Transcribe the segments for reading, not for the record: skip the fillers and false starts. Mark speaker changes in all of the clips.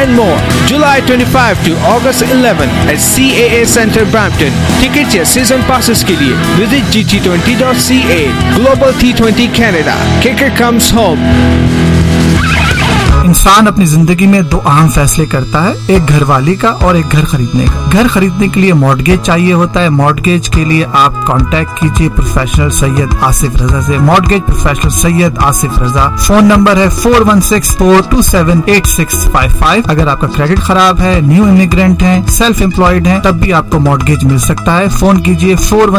Speaker 1: and more. July 25 to August 11 at CAA Center, Brampton. Tickets या season passes के लिए visit gt20.ca. Global T20 Canada. Kicker comes home.
Speaker 2: इंसान अपनी जिंदगी में दो अहम फैसले करता है, एक घरवाली का और एक घर खरीदने का। घर खरीदने के लिए मॉर्गेज चाहिए होता है। मॉर्गेज के लिए आप कांटेक्ट कीजिए प्रोफेशनल सैयद आसिफ रजा से। Mortgage professional Syed Asif Raza. Phone number है 4164278655। अगर आपका क्रेडिट खराब है, न्यू इमिग्रेंट हैं, सेल्फ एम्प्लॉयड हैं, तब भी आपको मॉर्गेज मिल सकता है। फोन कीजिए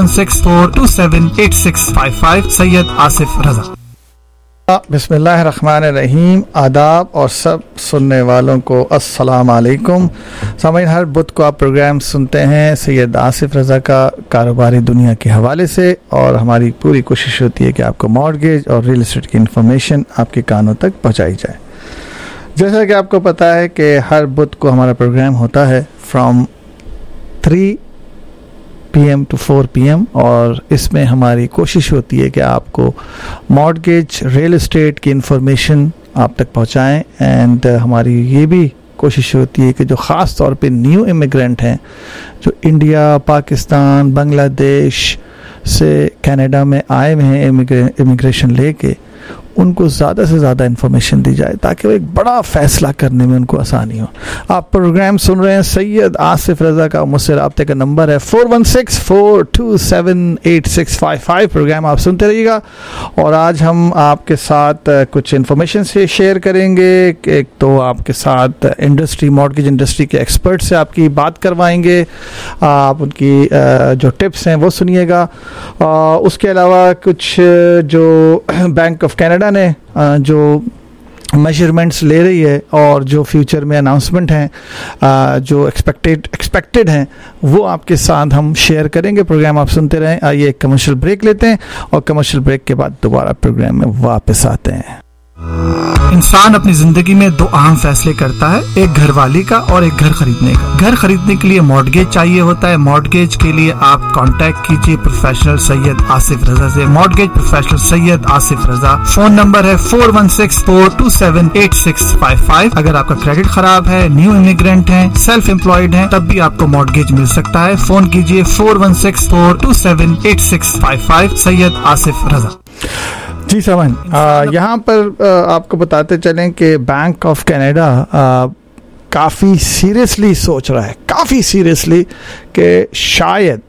Speaker 2: 4164278655। सैयद आसिफ रजा।
Speaker 3: बिस्मिल्लाहिर्रहमानिर्रहीम। आदाब और सब सुनने वालों को अस्सलाम वालेकुम। सामईन, हर बुध को आप प्रोग्राम सुनते हैं सैयद आसिफ रज़ा का कारोबारी दुनिया के हवाले से, और हमारी पूरी कोशिश होती है कि आपको मॉर्गेज और रियल एस्टेट की इन्फॉर्मेशन आपके कानों तक पहुंचाई जाए। जैसा कि आपको पता है कि हर बुध को हमारा प्रोग्राम होता है फ्रॉम 3 PM to 4 PM, और इसमें हमारी कोशिश होती है कि आपको मॉर्गेज रियल एस्टेट की इंफॉर्मेशन आप तक पहुंचाएं। एंड हमारी ये भी कोशिश होती है कि जो ख़ास तौर पे न्यू इमिग्रेंट हैं, जो इंडिया, पाकिस्तान, बांग्लादेश से कनाडा में आए हुए हैं इमिग्रेशन लेके, उनको ज़्यादा से ज़्यादा इन्फॉर्मेशन दी जाए ताकि वो एक बड़ा फ़ैसला करने में उनको आसानी हो। आप प्रोग्राम सुन रहे हैं सैयद आसिफ रज़ा का। मुझसे रब्ते का नंबर है 4164278655। प्रोग्राम आप सुनते रहिएगा, और आज हम आपके साथ कुछ इन्फॉर्मेशन से शेयर करेंगे। एक तो आपके साथ मॉर्गेज इंडस्ट्री के एक्सपर्ट से आपकी बात करवाएंगे, आप उनकी जो टिप्स हैं वो सुनिएगा। उसके अलावा कुछ जो बैंक ऑफ कनाडा ने जो मेजरमेंट्स ले रही है और जो फ्यूचर में अनाउंसमेंट हैं जो एक्सपेक्टेड हैं, वो आपके साथ हम शेयर करेंगे। प्रोग्राम आप सुनते रहें। आइए एक कमर्शियल ब्रेक लेते हैं, और कमर्शियल ब्रेक के बाद दोबारा प्रोग्राम में वापस आते हैं।
Speaker 2: इंसान अपनी जिंदगी में दो अहम फैसले करता है, एक घरवाली का और एक घर खरीदने का। घर खरीदने के लिए मॉर्गेज चाहिए होता है। मॉर्गेज के लिए आप कांटेक्ट कीजिए प्रोफेशनल सैयद आसिफ रजा से। Mortgage professional Syed Asif Raza. Phone number है 4164278655। अगर आपका क्रेडिट खराब है, न्यू इमिग्रेंट हैं, सेल्फ एम्प्लॉयड हैं, तब भी आपको मॉर्गेज मिल सकता है। फोन कीजिए 4164278655। सैयद आसिफ रजा।
Speaker 3: जी समन, यहाँ पर आपको बताते चलें कि बैंक ऑफ कनाडा काफ़ी सीरियसली सोच रहा है, काफ़ी सीरियसली, कि शायद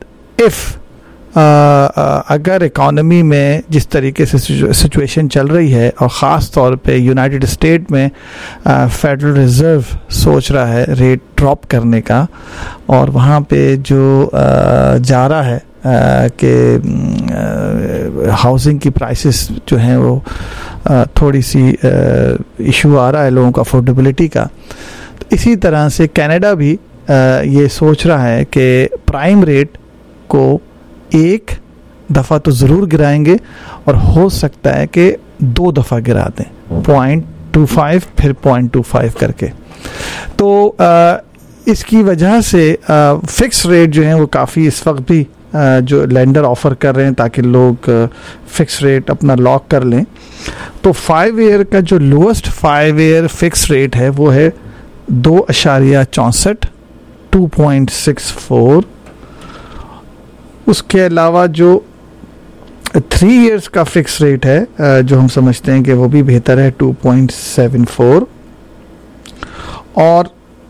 Speaker 3: अगर इकॉनमी में जिस तरीके से सिचुएशन चल रही है, और ख़ास तौर पे यूनाइटेड स्टेट में फेडरल रिज़र्व सोच रहा है रेट ड्रॉप करने का, और वहाँ पे जो जा रहा है कि हाउसिंग की प्राइसेस जो हैं वो थोड़ी सी इशू आ रहा है लोगों को अफोर्डेबिलिटी का। तो इसी तरह से कनाडा भी ये सोच रहा है कि प्राइम रेट को एक दफ़ा तो ज़रूर गिराएंगे, और हो सकता है कि 2 दफ़ा गिरा दें, 0.25 फिर 0.25 करके। तो इसकी वजह से फ़िक्स रेट जो हैं वो काफ़ी इस वक्त भी जो लेंडर ऑफ़र कर रहे हैं ताकि लोग फ़िक्स रेट अपना लॉक कर लें। तो 5 ईयर का जो लोएस्ट 5 ईयर फ़िक्स रेट है वो है 2.64, 2.64। उसके अलावा जो 3 इयर्स का फ़िक्स रेट है जो हम समझते हैं कि वो भी बेहतर है, 2.74। और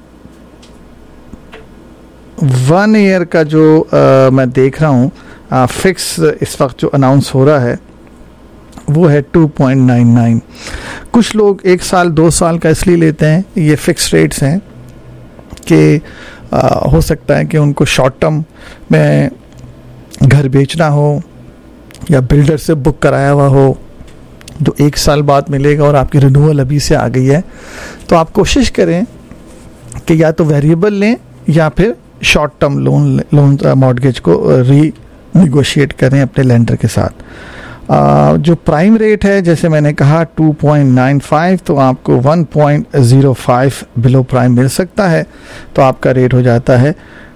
Speaker 3: 1 ईयर का जो मैं देख रहा हूँ फिक्स इस वक्त जो अनाउंस हो रहा है वो है 2.99। कुछ लोग 1 साल 2 साल का इसलिए लेते हैं, ये फिक्स रेट्स हैं कि हो सकता है कि उनको शॉर्ट टर्म में घर बेचना हो या बिल्डर से बुक कराया हुआ हो, जो 1 साल बाद मिलेगा और आपकी रिन्यूअल अभी से आ गई है। तो आप कोशिश करें कि या तो वेरिएबल लें या फिर शॉर्ट टर्म लोन मॉर्गेज को रीनेगोशिएट करें अपने लेंडर के साथ। जो प्राइम रेट है जैसे मैंने कहा 2.95, तो आपको 1.05 बिलो प्राइम मिल सकता है, तो आपका रेट हो जाता है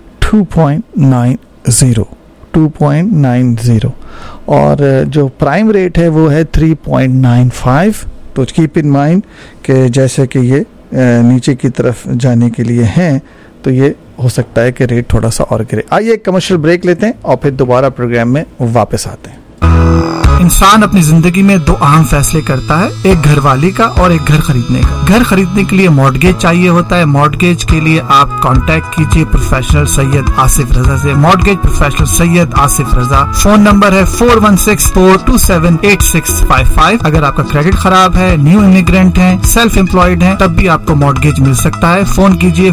Speaker 3: 2.90। और जो प्राइम रेट है वो है 3.95। तो कीप इन माइंड कि जैसे कि ये नीचे की तरफ जाने के लिए हैं, तो ये हो सकता है कि रेट थोड़ा सा और गिरे। आइए एक कमर्शियल ब्रेक लेते हैं और फिर दोबारा प्रोग्राम में वापस आते हैं।
Speaker 2: इंसान अपनी जिंदगी में दो अहम फैसले करता है, एक घरवाली का और एक घर खरीदने का। घर खरीदने के लिए मॉर्गेज चाहिए होता है। मॉर्गेज के लिए आप कांटेक्ट कीजिए प्रोफेशनल सैयद आसिफ रजा से। Mortgage professional Syed Asif Raza. Phone number है 4164278655। अगर आपका क्रेडिट खराब है, न्यू इमिग्रेंट है, सेल्फ एम्प्लॉयड है, तब भी आपको मॉर्गेज मिल सकता है। फोन कीजिए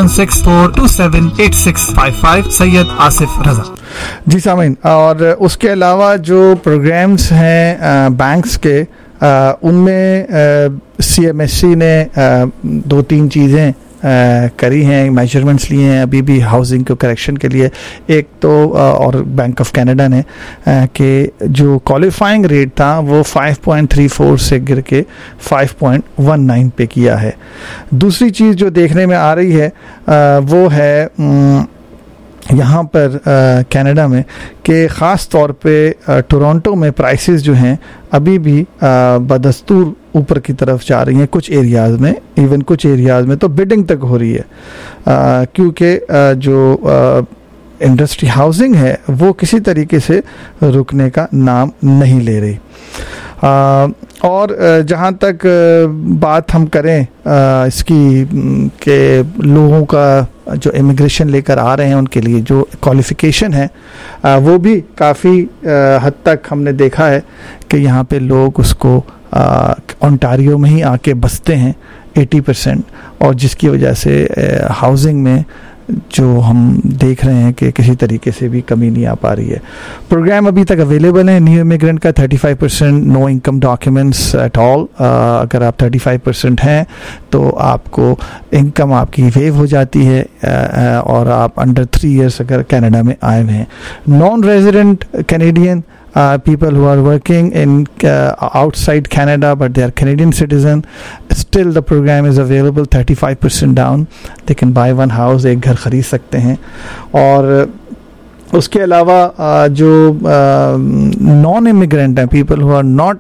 Speaker 2: 4164278655। सैयद आसिफ रजा।
Speaker 3: जी सामीन, और उसके अलावा जो प्रोग्राम्स हैं बैंक्स के, उनमें CMSC ने 2-3 चीज़ें करी हैं, मेजरमेंट्स लिए हैं अभी भी हाउसिंग को करेक्शन के लिए। एक तो और बैंक ऑफ कनाडा ने कि जो क्वालिफाइंग रेट था वो 5.34 से गिर के 5.19 पे किया है। दूसरी चीज़ जो देखने में आ रही है वो है यहाँ पर कनाडा में कि ख़ास तौर पे टोरंटो में प्राइसेस जो हैं अभी भी बदस्तूर ऊपर की तरफ जा रही हैं। कुछ एरियाज़ में, इवन कुछ एरियाज़ में तो बिडिंग तक हो रही है, क्योंकि जो इंडस्ट्री हाउसिंग है वो किसी तरीके से रुकने का नाम नहीं ले रही। और जहाँ तक बात हम करें इसकी कि लोगों का जो इमिग्रेशन लेकर आ रहे हैं उनके लिए जो क्वालिफ़िकेशन है वो भी काफ़ी हद तक हमने देखा है कि यहाँ पे लोग उसको ओंटारियो में ही आके बसते हैं 80%, और जिसकी वजह से हाउसिंग में जो हम देख रहे हैं कि किसी तरीके से भी कमी नहीं आ पा रही है। प्रोग्राम अभी तक अवेलेबल है न्यू इमिग्रेंट का 35%, no income documents at all. अगर आप 35% हैं तो आपको इनकम आपकी वेव हो जाती है, और आप अंडर 3 इयर्स अगर कनाडा में आए हुए हैं। Non resident Canadian people who are working in outside Canada but they are Canadian citizen, still the program is available, 35% down, they can buy one house, एक घर खरीद सकते हैं। और उसके अलावा जो नॉन इमिग्रेंट हैं, people who are not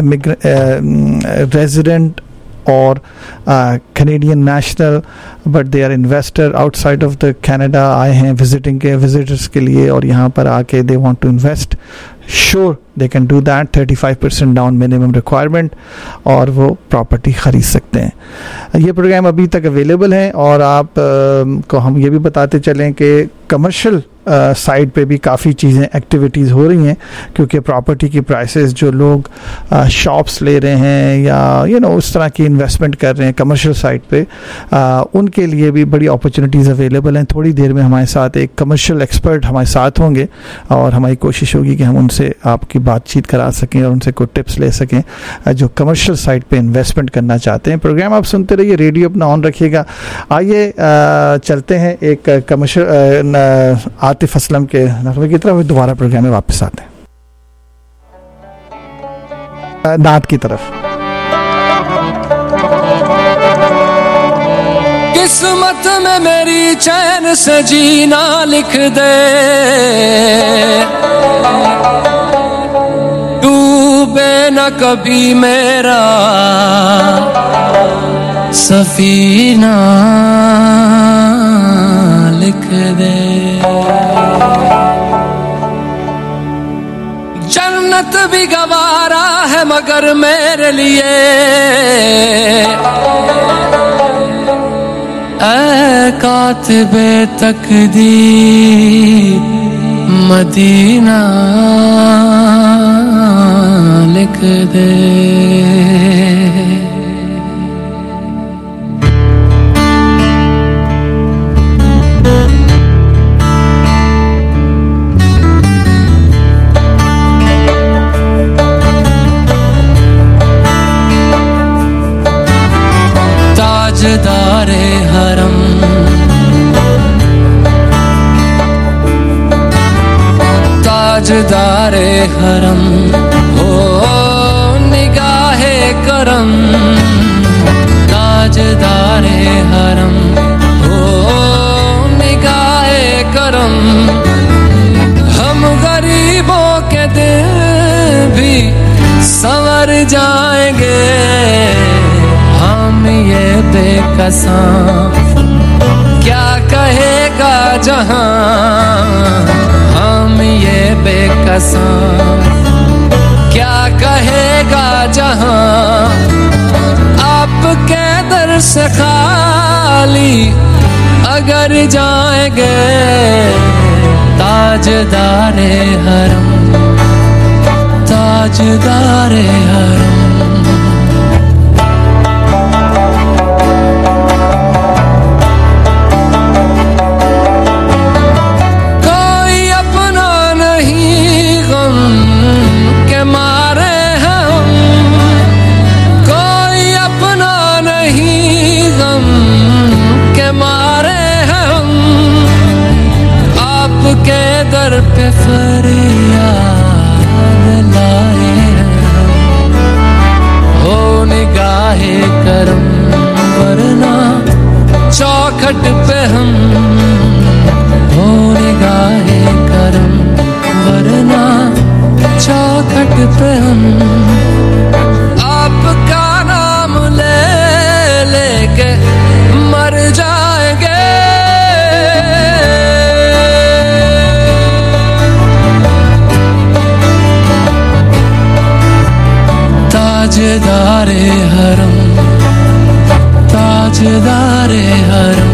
Speaker 3: resident or Canadian national but they are investor outside of the Canada, आए हैं विजिटिंग के विजिटर्स के लिए और यहाँ पर आके they want to invest, sure they can do that, 35% down minimum requirement, और वो प्रॉपर्टी ख़रीद सकते हैं। ये प्रोग्राम अभी तक अवेलेबल है। और आप को हम ये भी बताते चलें कि कमर्शियल साइड पे भी काफ़ी चीज़ें एक्टिविटीज़ हो रही हैं, क्योंकि प्रॉपर्टी की प्राइसेस जो लोग शॉप्स ले रहे हैं या उस तरह की इन्वेस्टमेंट कर रहे हैं कमर्शियल साइड पे, उनके लिए भी बड़ी अपॉर्चुनिटीज़ अवेलेबल हैं। थोड़ी देर में हमारे साथ एक कमर्शियल एक्सपर्ट हमारे साथ होंगे और हमारी कोशिश होगी कि हम उनसे आपकी बातचीत करा सकें और उनसे कुछ टिप्स ले सकें जो कमर्शियल साइड पे इन्वेस्टमेंट करना चाहते हैं। प्रोग्राम आप सुनते रहिए, रेडियो अपना ऑन रखिएगा। आइए चलते हैं एक कमर्शियल आतिफ असलम के नगमे की तरफ, दोबारा प्रोग्राम में वापस आते हैं नात की तरफ।
Speaker 4: किस्मत में मेरी चैन से जीना लिख दे, डूबे न कभी मेरा सफीना लिख दे। जन्नत भी गवारा है मगर मेरे लिए ऐ कातिबे तकदीर मदीना लिख दे। ताजदारे हरम ताजदारे हरम हो निगाहे करम, ताजदारे हरम हो निगाहे करम। हम गरीबों के दिल भी संवर जाएंगे, हम ये बेकरार कसम क्या कहेगा जहां हम ये बेकसम क्या कहेगा जहां आपके दर से खाली अगर जाएंगे ताजदारे हरम ताजदारे हरम पे फरियाद लाए हो निगाहे करम वरना चौखट पे हम हो निगाहे करम वरना चौखट पे हम आपका नाम ले लेके मर जाएंगे ताजदारे हरम ताजदारे हरम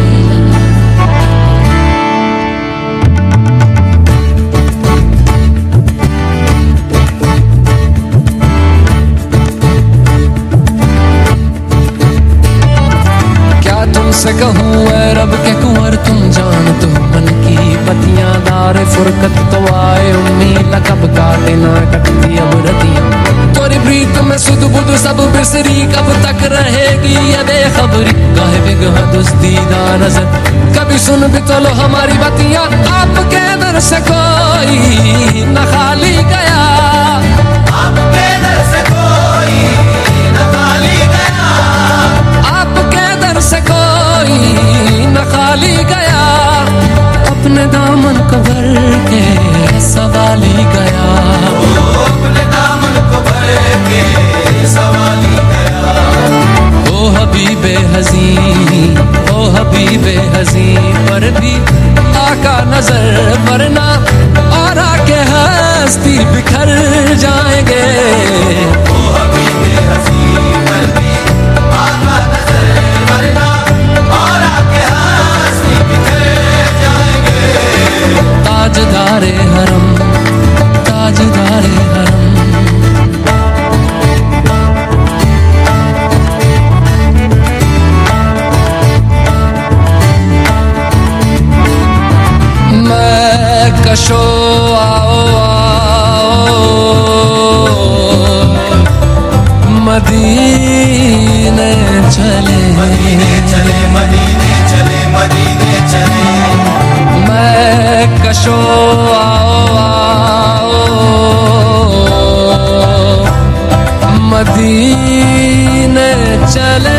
Speaker 4: क्या तुमसे कहूँ ऐ रब के कुंवर तुम जान तो मन की बतियां दार फुरकत तो आए उम्मीद कब काटे ना कटती अब रतियां तोरी प्रीत में सुध बुध सब बिसरी कब तक रहेगी ये बेखबरी काहे बिगहा दुस्तीदा नजर कभी सुन भी तो लो हमारी बतियां आपके दर से कोई न खाली गया आपके दर से कोई न खाली गया आपके दर से कोई न खाली गया अपने दामन को भर के सवाली गया अपने दामन को भर के सवाली गया ओ हबीबे हज़ी पर भी आका नजर वरना और आके हस्ती बिखर जाएंगे ओ हबीबे हज़ी पर भी आका नजर वरना और आके हस्ती बिखर जाएंगे ताजदारे हरम ताजदारे हरम कशो आओ आओ मदीने चले मदीने चले मदीने चले मदीने चले मैं कशो आओ आओ मदीने चले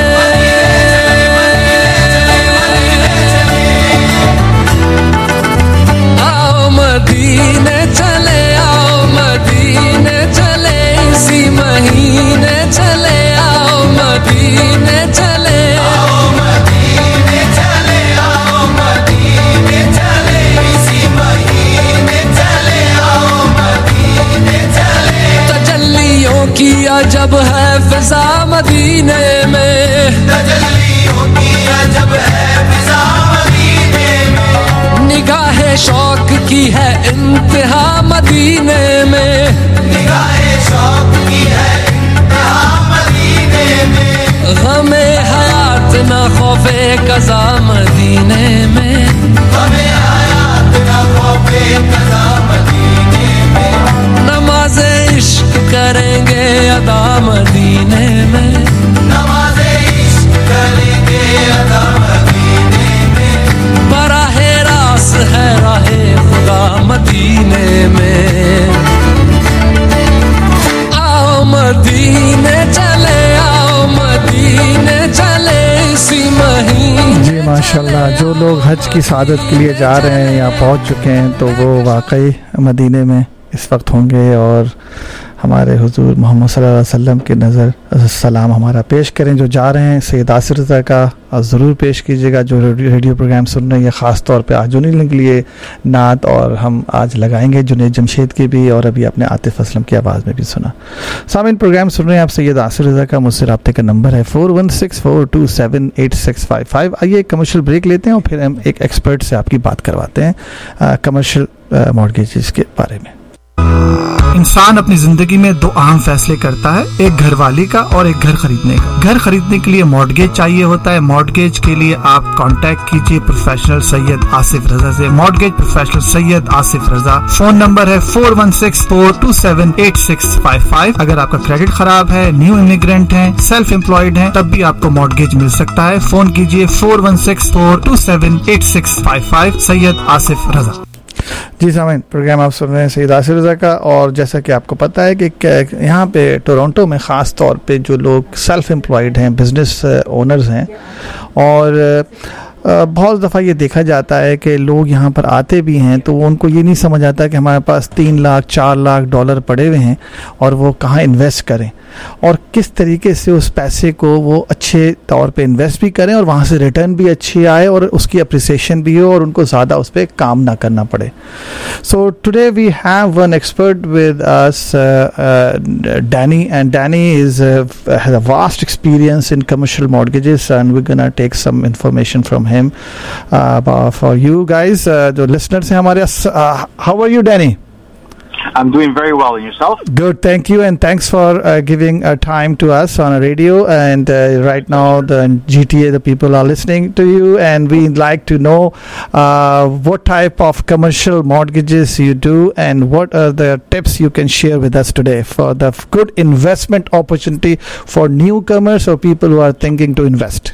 Speaker 4: मदीने चले आओ मदीने चले इसी महीने चले आओ मदीने चले आओ मदीने चले आओ मदीने चले इसी महीने चले आओ मदीने चले तजल्लियों की अजब है फिजा मदीने में तजल्लियों की अजब है फिजा मदीने में निगाहे शौक की है इंतहा मदीने में निगाहे शौक की है इंतहा मदीने में गमे हयात न खौफे कज़ा मदीने में गमे हयात न खौफे कज़ा मदीने में नमाज़े इश्क करेंगे अदा मदीने में नमाज़े इश्क करेंगे अदा मदीने में बराहे रास है राहे खुदा मदीने में आओ मदीने चले इसी महीने
Speaker 3: जी माशाल्लाह जो लोग हज की सआदत के लिए जा रहे हैं या पहुंच चुके हैं तो वो वाकई मदीने में इस वक्त होंगे और हमारे हुजूर मोहम्मद सल्लल्लाहु अलैहि वसल्लम की नज़र सलाम हमारा पेश करें। जो जा रहे हैं सैयद आसिफ रज़ा का ज़रूर पेश कीजिएगा। जो रेडियो प्रोग्राम सुन रहे हैं ख़ास तौर पे आजुनी के लिए नात, और हम आज लगाएंगे जुनैद जमशेद की भी, और अभी आपने आतिफ असलम की आवाज़ में भी सुना। सामीन प्रोग्राम सुन रहे हैं आप सैयद आसिफ रज़ा का। मुझसे रब्ते का नंबर है 4164278655। आइए कमर्शियल ब्रेक लेते हैं और फिर हम एक एक्सपर्ट से आपकी बात करवाते हैं कमर्शियल मॉर्गेजेस के बारे में।
Speaker 2: इंसान अपनी जिंदगी में दो अहम फैसले करता है, एक घरवाली का और एक घर खरीदने का। घर खरीदने के लिए मॉर्गेज चाहिए होता है। मॉर्गेज के लिए आप कांटेक्ट कीजिए प्रोफेशनल सैयद आसिफ रजा से। Mortgage professional Syed Asif Raza. Phone number है 4164278655। अगर आपका क्रेडिट खराब है, न्यू इमिग्रेंट है, सेल्फ एम्प्लॉयड है, तब भी आपको मॉर्गेज मिल सकता है। फोन कीजिए 4164278655। सैयद आसिफ रजा।
Speaker 3: जी सामीन, प्रोग्राम आप सुन रहे हैं सैयद आसिफ रज़ा का। और जैसा कि आपको पता है कि यहाँ पे टोरंटो में ख़ास तौर पे जो लोग सेल्फ एम्प्लॉयड हैं, बिजनेस ओनर्स हैं, और बहुत दफ़ा ये देखा जाता है कि लोग यहाँ पर आते भी हैं तो उनको ये नहीं समझ आता कि हमारे पास 3 लाख 4 लाख डॉलर पड़े हुए हैं और वो कहाँ इन्वेस्ट करें, और किस तरीके से उस पैसे को वो अच्छे तौर पे इन्वेस्ट भी करें और वहाँ से रिटर्न भी अच्छी आए और उसकी अप्रिसिएशन भी हो और उनको ज़्यादा उस पर काम ना करना पड़े। So today we have one expert with us, Danny, and Danny has a vast experience in commercial mortgages, and we're gonna take some information from him for you guys, जो listeners हैं हमारे। How are you, Danny?
Speaker 5: I'm doing very well. And yourself?
Speaker 3: Good, thank you, and thanks for giving time to us on a radio. And right now, the GTA, the people are listening to you, and we'd like to know what type of commercial mortgages you do, and what are the tips you can share with us today for the good investment opportunity for newcomers or people who are thinking to invest.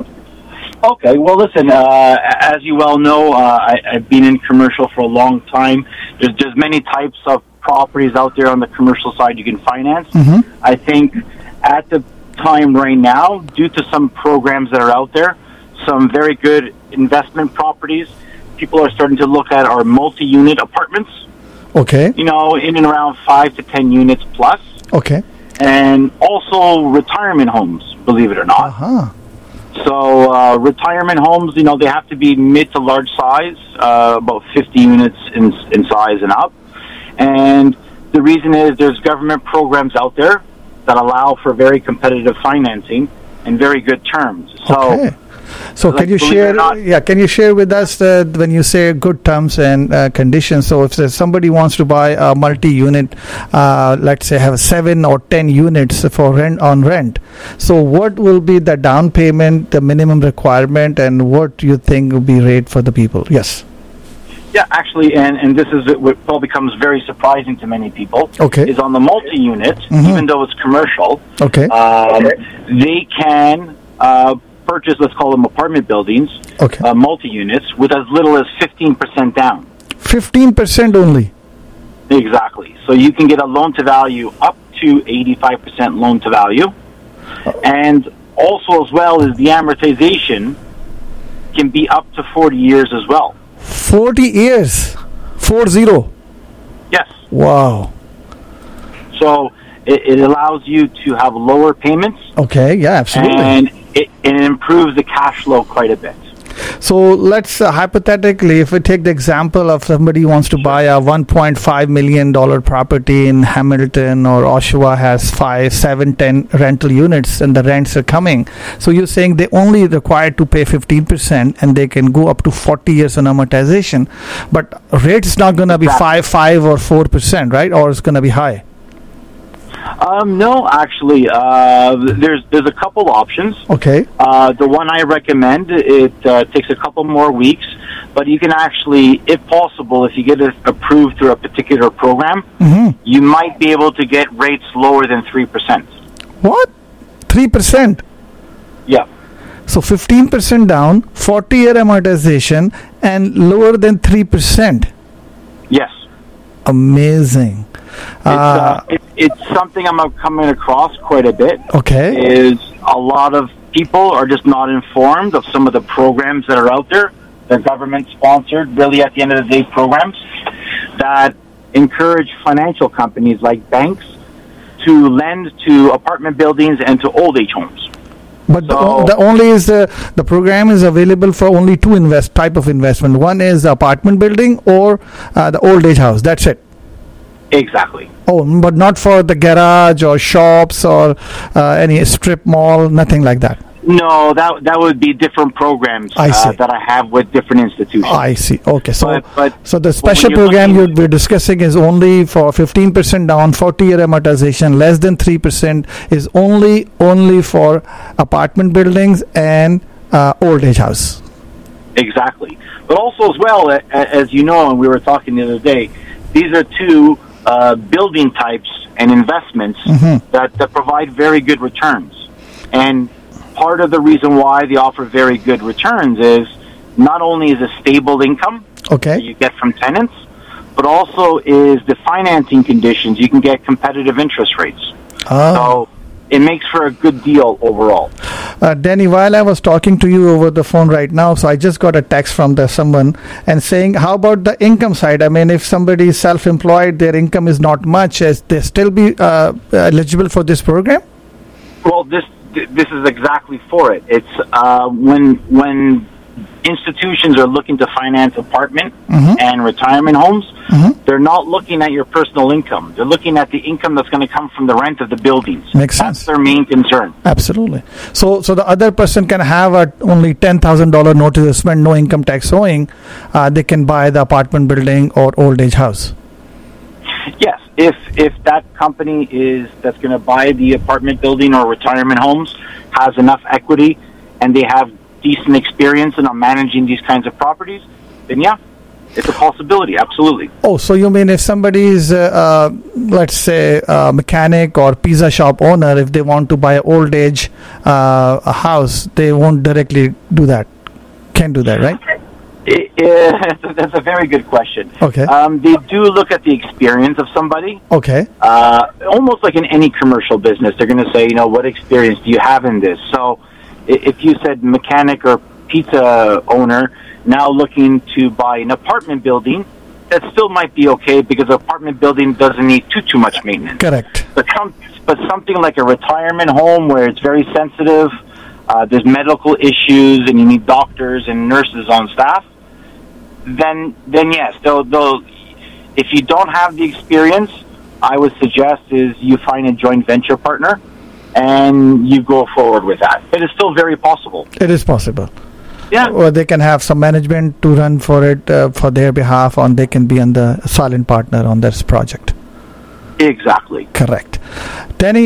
Speaker 5: Okay, well, listen, as you well know, I've been in commercial for a long time. There's many types of properties out there on the commercial side you can finance.
Speaker 3: Mm-hmm.
Speaker 5: I think at the time right now, due to some programs that are out there, some very good investment properties, people are starting to look at our multi-unit apartments.
Speaker 3: Okay.
Speaker 5: You know, in and around 5 to 10 units plus.
Speaker 3: Okay.
Speaker 5: And also retirement homes, believe it or not.
Speaker 3: Uh-huh.
Speaker 5: So retirement homes, you know, they have to be mid to large size, about 50 units in size and up. And the reason is there's government programs out there that allow for very competitive financing and very good terms. So,
Speaker 3: okay. So can you share? Can you share with us when you say good terms and conditions? So if somebody wants to buy a multi-unit, let's say have 7 or 10 units for rent. So what will be the down payment, the minimum requirement, and what do you think will be rate for the people? Yes.
Speaker 5: Yeah, actually, and this is what probably becomes very surprising to many people.
Speaker 3: Okay.
Speaker 5: Is on the multi-unit, even though it's commercial.
Speaker 3: Okay.
Speaker 5: They can purchase, let's call them apartment buildings, multi-units, with as little as 15% down.
Speaker 3: 15% only?
Speaker 5: Exactly. So you can get a loan-to-value up to 85% loan-to-value. And also as well as the amortization can be up to 40 years as well.
Speaker 3: 40 years? 40?
Speaker 5: Yes.
Speaker 3: Wow.
Speaker 5: So it allows you to have lower payments.
Speaker 3: Okay, yeah, absolutely.
Speaker 5: And it improves the cash flow quite a bit.
Speaker 3: So let's hypothetically, if we take the example of somebody who wants to buy a $1.5 million property in Hamilton or Oshawa, has 5, 7, 10 rental units and the rents are coming. So you're saying they only required to pay 15% and they can go up to 40 years on amortization. But rate is not going to be 5 or 4%, right? Or it's going to be high?
Speaker 5: No, actually, there's a couple options.
Speaker 3: Okay.
Speaker 5: The one I recommend, it takes a couple more weeks, but you can actually, if possible, if you get it approved through a particular program, you might be able to get rates lower than 3%.
Speaker 3: What? 3%?
Speaker 5: Yeah.
Speaker 3: So 15% down, 40-year amortization, and lower than 3%.
Speaker 5: Yes.
Speaker 3: Amazing.
Speaker 5: It's something I'm coming across quite a bit.
Speaker 3: Okay.
Speaker 5: Is a lot of people are just not informed of some of the programs that are out there. They're government-sponsored, really at the end of the day programs that encourage financial companies like banks to lend to apartment buildings and to old age homes.
Speaker 3: But the program is available for only two type of investment. One is the apartment building or the old age house. That's it.
Speaker 5: Exactly.
Speaker 3: Oh, but not for the garage or shops or any strip mall, nothing like that.
Speaker 5: No, that would be different programs that I have with different institutions.
Speaker 3: I see. Okay, so so the special
Speaker 5: when you're
Speaker 3: program
Speaker 5: looking-
Speaker 3: we're discussing is only for 15% down, 40-year amortization, less than 3% is only for apartment buildings and old age house.
Speaker 5: Exactly. But also as well, as you know, and we were talking the other day, these are two building types and investments that provide very good returns. And part of the reason why they offer very good returns is not only is a stable income that you get from tenants, but also is the financing conditions. You can get competitive interest rates. So it makes for a good deal overall.
Speaker 3: Danny, while I was talking to you over the phone right now, so I just got a text from someone and saying, how about the income side? I mean, if somebody is self-employed, their income is not much, they still be eligible for this program?
Speaker 5: Well, this is exactly for it. It's when institutions are looking to finance apartment and retirement homes, they're not looking at your personal income. They're looking at the income that's going to come from the rent of the buildings.
Speaker 3: Makes sense.
Speaker 5: That's their main concern.
Speaker 3: Absolutely. So the other person can have only $10,000 notice to spend, no income tax owing. They can buy the apartment building or old age house.
Speaker 5: Yes, if that company that's going to buy the apartment building or retirement homes has enough equity and they have decent experience in managing these kinds of properties, then yeah, it's a possibility. Absolutely.
Speaker 3: Oh, so you mean if somebody is, let's say, a mechanic or pizza shop owner, if they want to buy an old age a house, they won't directly do that. Can't do that, right?
Speaker 5: That's a very good question.
Speaker 3: Okay.
Speaker 5: They do look at the experience of somebody.
Speaker 3: Okay.
Speaker 5: Almost like in any commercial business, they're going to say, what experience do you have in this? So if you said mechanic or pizza owner now looking to buy an apartment building, that still might be okay because an apartment building doesn't need too much maintenance.
Speaker 3: Correct.
Speaker 5: But something like a retirement home where it's very sensitive, there's medical issues and you need doctors and nurses on staff, then yes, they'll if you don't have the experience, I would suggest is you find a joint venture partner and you go forward with that. But it's still very possible.
Speaker 3: It is possible.
Speaker 5: Yeah.
Speaker 3: Or they can have some management to run for it for their behalf, and they can be the silent partner on this project.
Speaker 5: Exactly.
Speaker 3: Correct. Danny,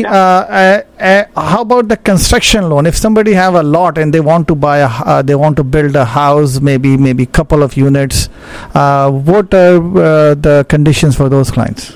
Speaker 3: how about the construction loan? If somebody have a lot and they want to they want to build a house, maybe couple of units, what are the conditions for those clients?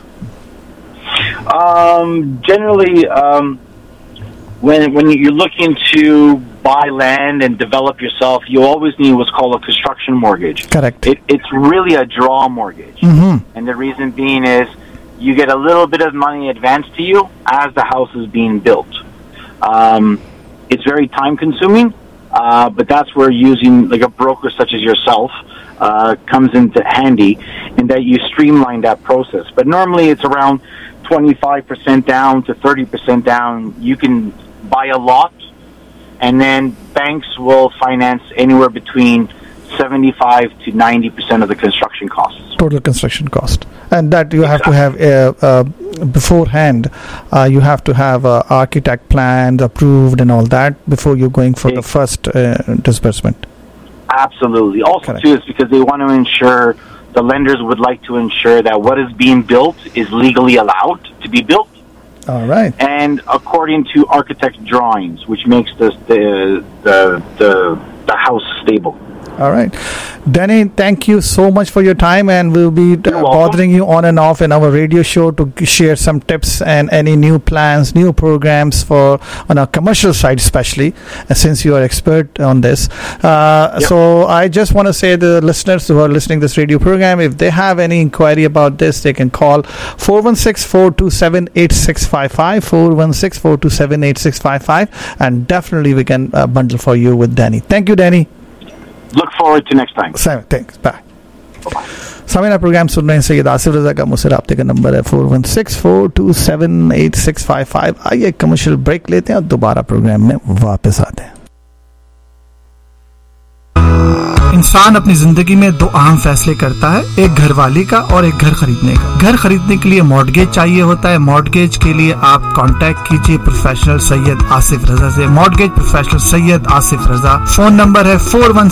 Speaker 5: Generally, when you're looking to buy land and develop yourself, you always need what's called a construction mortgage.
Speaker 3: Correct.
Speaker 5: It's really a draw mortgage. And the reason being is you get a little bit of money advanced to you as the house is being built. It's very time consuming, but that's where using like a broker such as yourself comes into handy in that you streamline that process. But normally it's around 25% down to 30% down. You can buy a lot, and then banks will finance anywhere between 75 to 90% of the construction costs.
Speaker 3: Total construction cost. And that you have to have beforehand. You have to have architect plans approved and all that before you're going for the first disbursement.
Speaker 5: Absolutely. Also, too, is because they want to ensure, the lenders would like to ensure that what is being built is legally allowed to be built.
Speaker 3: All right.
Speaker 5: And according to architect drawings, which makes the house stable.
Speaker 3: All right. Danny, thank you so much for your time, and we'll be bothering you on and off in our radio show to share some tips and any new plans, new programs for on our commercial side, especially since you are expert on this. So I just want to say to the listeners who are listening to this radio program, if they have any inquiry about this, they can call 416-427-8655, 416-427-8655, and definitely we can bundle for you with Danny. Thank you, Danny.
Speaker 5: Look forward to next time.
Speaker 3: Thanks. Bye.
Speaker 5: Bye-bye.
Speaker 3: सामने programme सुन रहे हैं सैयद आसिफ रजा का। मुझसे राब्ते का number है 4164278655। आइए commercial break लेते हैं और दोबारा प्रोग्राम में वापस आते हैं।
Speaker 2: इंसान अपनी जिंदगी में दो अहम फैसले करता है, एक घरवाली का और एक घर खरीदने का। घर खरीदने के लिए मॉर्गेज चाहिए होता है। मॉर्गेज के लिए आप कांटेक्ट कीजिए प्रोफेशनल सैयद आसिफ रजा से। Mortgage professional Syed Asif Raza. Phone number है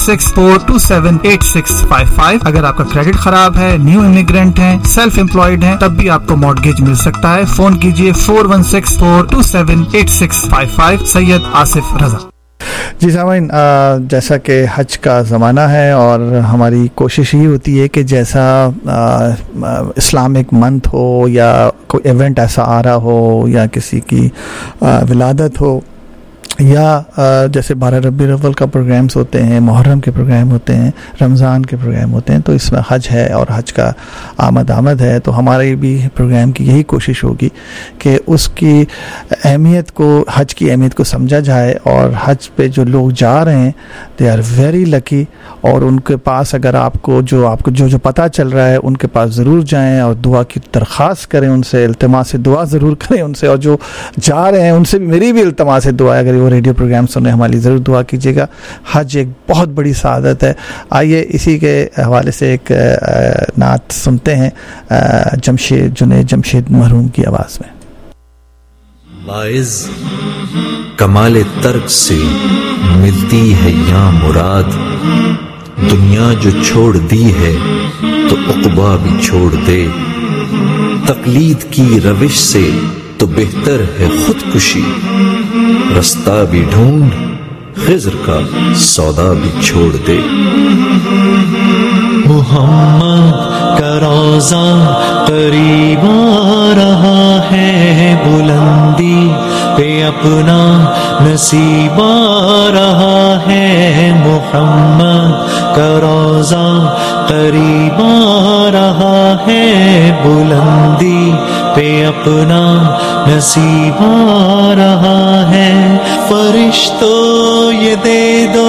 Speaker 2: 4164278655। अगर आपका क्रेडिट खराब है, न्यू इमिग्रेंट है, सेल्फ एम्प्लॉयड है, तब भी आपको मॉर्गेज मिल सकता है। फोन कीजिए 4164278655। सैयद आसिफ रजा।
Speaker 3: जी सामीन, जैसा कि हज का ज़माना है और हमारी कोशिश ही होती है कि जैसा इस्लामिक मंथ हो या कोई इवेंट ऐसा आ रहा हो या किसी की विलादत हो या जैसे 12 रबीउल अव्वल का प्रोग्राम्स होते हैं, मुहर्रम के प्रोग्राम होते हैं, रमज़ान के प्रोग्राम होते हैं, तो इसमें हज है और हज का आमद है। तो हमारी भी प्रोग्राम की यही कोशिश होगी कि उसकी अहमियत को, हज की अहमियत को समझा जाए। और हज पे जो लोग जा रहे हैं दे आर वेरी लकी, और उनके पास अगर आपको जो पता चल रहा है उनके पास ज़रूर जाएं और दुआ की दरख्वास्त करें उनसे, इल्तिमास दुआ ज़रूर करें उनसे। और जो जा रहे हैं उनसे भी मेरी भी इल्तिमास दुआ है, अगर वो रेडियो प्रोग्राम सुने हमारी ज़रूर दुआ कीजिएगा। हज एक बहुत बड़ी सादत है। आइए इसी के हवाले से एक नात सुनते हैं जुनैद जमशेद मरहूम की आवाज़ में।
Speaker 6: बाइज़ कमाले तर्क से मिलती है या मुराद, दुनिया जो छोड़ दी है तो उक़बा भी छोड़ दे। तकलीद की रविश से तो बेहतर है खुदकुशी, रास्ता भी ढूंढ खिज़्र का सौदा भी छोड़ दे।
Speaker 7: मोहम्मद का रोज़ा करीब आ रहा है, बुलंदी पे अपना नसीब आ रहा है। मोहम्मद का रोज़ा करीब आ रहा है, बुलंदी पे अपना नसीब आ रहा है। फरिश्तों ये दे दो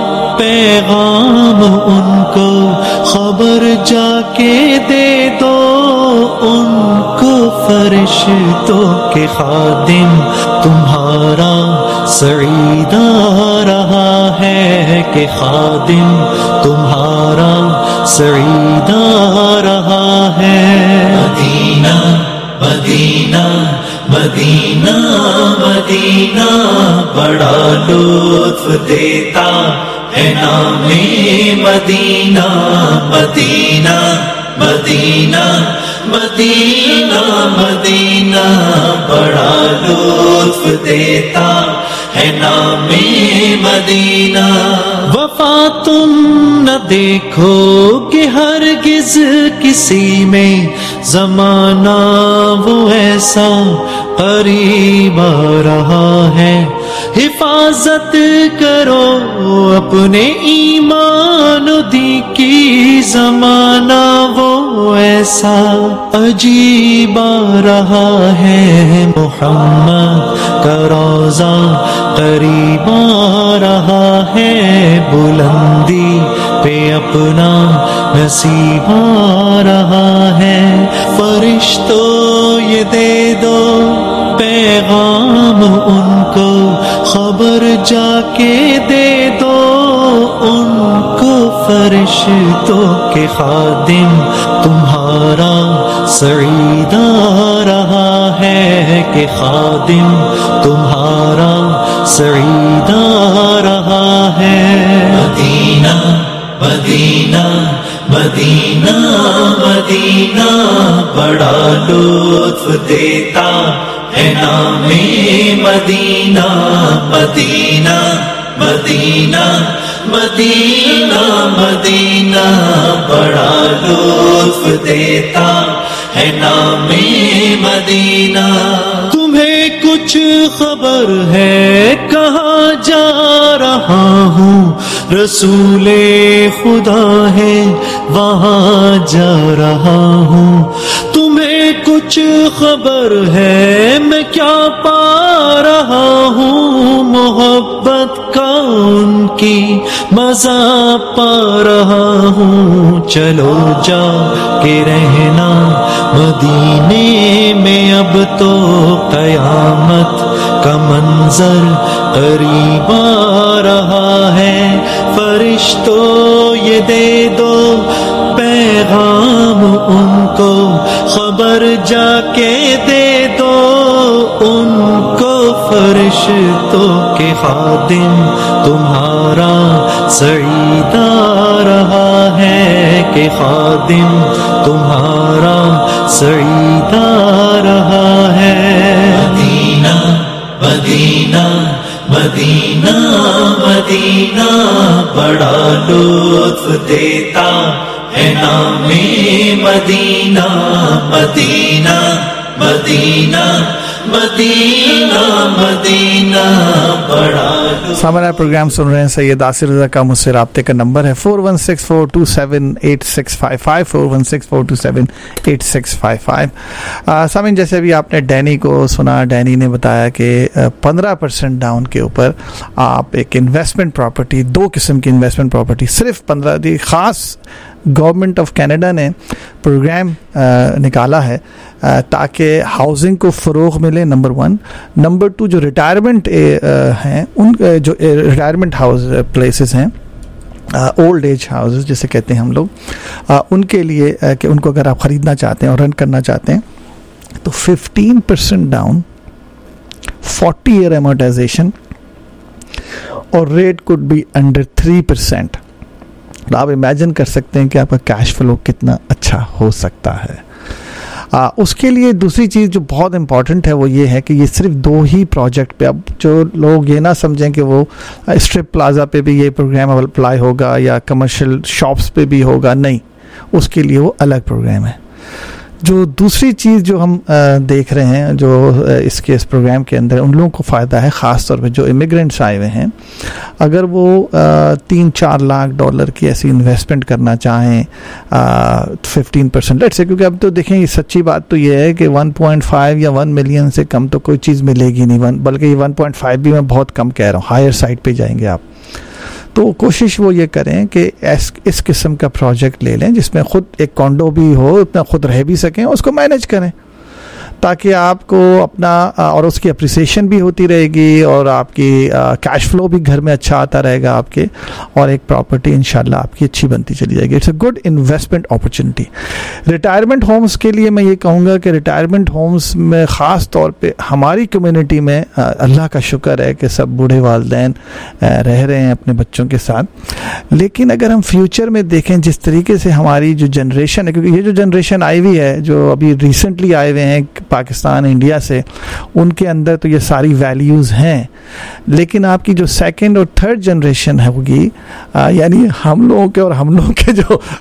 Speaker 7: पैगाम उनको, खबर जाके दे दो उनको। फरिश्तों के खादिम तुम्हारा सईद आ रहा है, कि खादिम तुम्हारा सईद आ रहा है। मदीना मदीना मदीना मदीना बड़ा लुत्फ देता है नामे Medina. Medina Medina Medina Medina बड़ा लुत्फ देता है नामे मदीना। वफा तुम न देखो कि हरगिज किसी में, ज़माना वो ऐसा करीब आ रहा है। हिफाजत करो अपने ईमान दी की, ज़माना वो ऐसा अजीब आ रहा है। मोहम्मद का रोज़ा करीब आ रहा है, बुलंदी पे अपना नसीब आ रहा है। फरिश्तों ये दे दो पैगाम उनको, खबर जाके दे दो उनको। फरिश्तों के खादिम तुम्हारा सईद आ रहा है, कि खादिम तुम्हारा सईद आ रहा है। मदीना मदीना मदीना मदीना बड़ा लुत्फ देता है नामे Medina. Medina Medina Medina Medina बड़ा लुत्फ देता है नामे मदीना। तुम्हें कुछ खबर है कहाँ जा रहा हूँ, रसूले खुदा है वहाँ जा रहा हूँ। तुम्हें कुछ खबर है मैं क्या पा रहा हूँ, मोहब्बत का उनकी मजा पा रहा हूँ। चलो जा के रहना मदीने में, अब तो कयामत का मंजर करीब आ रहा है। फरिश्तों ये दे दो पैगाम उनको, खबर जाके दे दो उनको, फरिश्तों के खादिम तुम्हारा सईद आ रहा है, कि खादिम तुम्हारा सईद आ रहा है। मदीना मदीना मदीना मदीना बड़ा लुत्फ देता है नामे Medina, Medina Medina Medina Medina बड़ा।
Speaker 3: हमारा प्रोग्राम सुन रहे हैं, सैयद आसिफ रज़ा का मुझसे राब्ते का नंबर है 4164278655 4164278655। सामिन, जैसे अभी आपने डैनी को सुना, डैनी ने बताया कि 15% डाउन के ऊपर आप एक इन्वेस्टमेंट प्रॉपर्टी, 2 किस्म की इन्वेस्टमेंट प्रॉपर्टी सिर्फ 15 ख़ास गवर्नमेंट ऑफ कनाडा ने प्रोग्राम निकाला है ताकि हाउसिंग को फ़रोग़ मिले, नंबर 1। नंबर 2, जो रिटायरमेंट हैं, उन जो रिटायरमेंट हाउस प्लेसेस हैं, ओल्ड एज हाउसेस जिसे कहते हैं हम लोग, उनके लिए कि उनको अगर आप ख़रीदना चाहते हैं और रन करना चाहते हैं तो 15% डाउन, 40 ईयर अमोर्टाइजेशन और रेट कुड बी अंडर 3%। आप इमेजिन कर सकते हैं कि आपका कैश फ्लो कितना अच्छा हो सकता है। उसके लिए दूसरी चीज़ जो बहुत इम्पॉर्टेंट है वो ये है कि ये सिर्फ 2 ही प्रोजेक्ट पे, अब जो लोग ये ना समझें कि वो स्ट्रिप प्लाजा पे भी ये प्रोग्राम अप्लाई होगा या कमर्शियल शॉप्स पे भी होगा, नहीं, उसके लिए वो अलग प्रोग्राम है। जो दूसरी चीज़ जो हम देख रहे हैं जो इस प्रोग्राम के अंदर उन लोगों को फ़ायदा है, ख़ास तौर पे जो इमिग्रेंट्स आए हुए हैं, अगर वो 3-4 लाख डॉलर की ऐसी इन्वेस्टमेंट करना चाहें 15% लेट से, क्योंकि अब तो देखें, ये सच्ची बात तो ये है कि 1.5 या 1 मिलियन से कम तो कोई चीज़ मिलेगी नहीं, बल्कि ये 1.5 भी मैं बहुत कम कह रहा हूँ, हायर साइड पे जाएंगे आप। तो कोशिश वो ये करें कि इस किस्म का प्रोजेक्ट ले लें जिसमें ख़ुद एक कॉन्डो भी हो, उतना खुद रह भी सकें, उसको मैनेज करें, ताकि आपको अपना और उसकी अप्रिसिएशन भी होती रहेगी और आपकी कैश फ्लो भी घर में अच्छा आता रहेगा आपके, और एक प्रॉपर्टी इंशाल्लाह आपकी अच्छी बनती चली जाएगी। It's a good investment opportunity. Retirement homes के लिए मैं ये कहूँगा कि रिटायरमेंट होम्स में ख़ास तौर पे हमारी कम्युनिटी में अल्लाह का शुक्र है कि सब बूढ़े वालिदैन रह रहे हैं अपने बच्चों के साथ, लेकिन अगर हम फ्यूचर में देखें जिस तरीके से हमारी जो जनरेशन है, क्योंकि ये जो जनरेशन आई हुई है जो अभी रिसेंटली आए हुए हैं पाकिस्तान इंडिया से, उनके अंदर तो ये सारी वैल्यूज़ हैं, लेकिन आपकी जो सेकंड और थर्ड जनरेशन है होगी, यानी हम लोगों के और हम लोगों के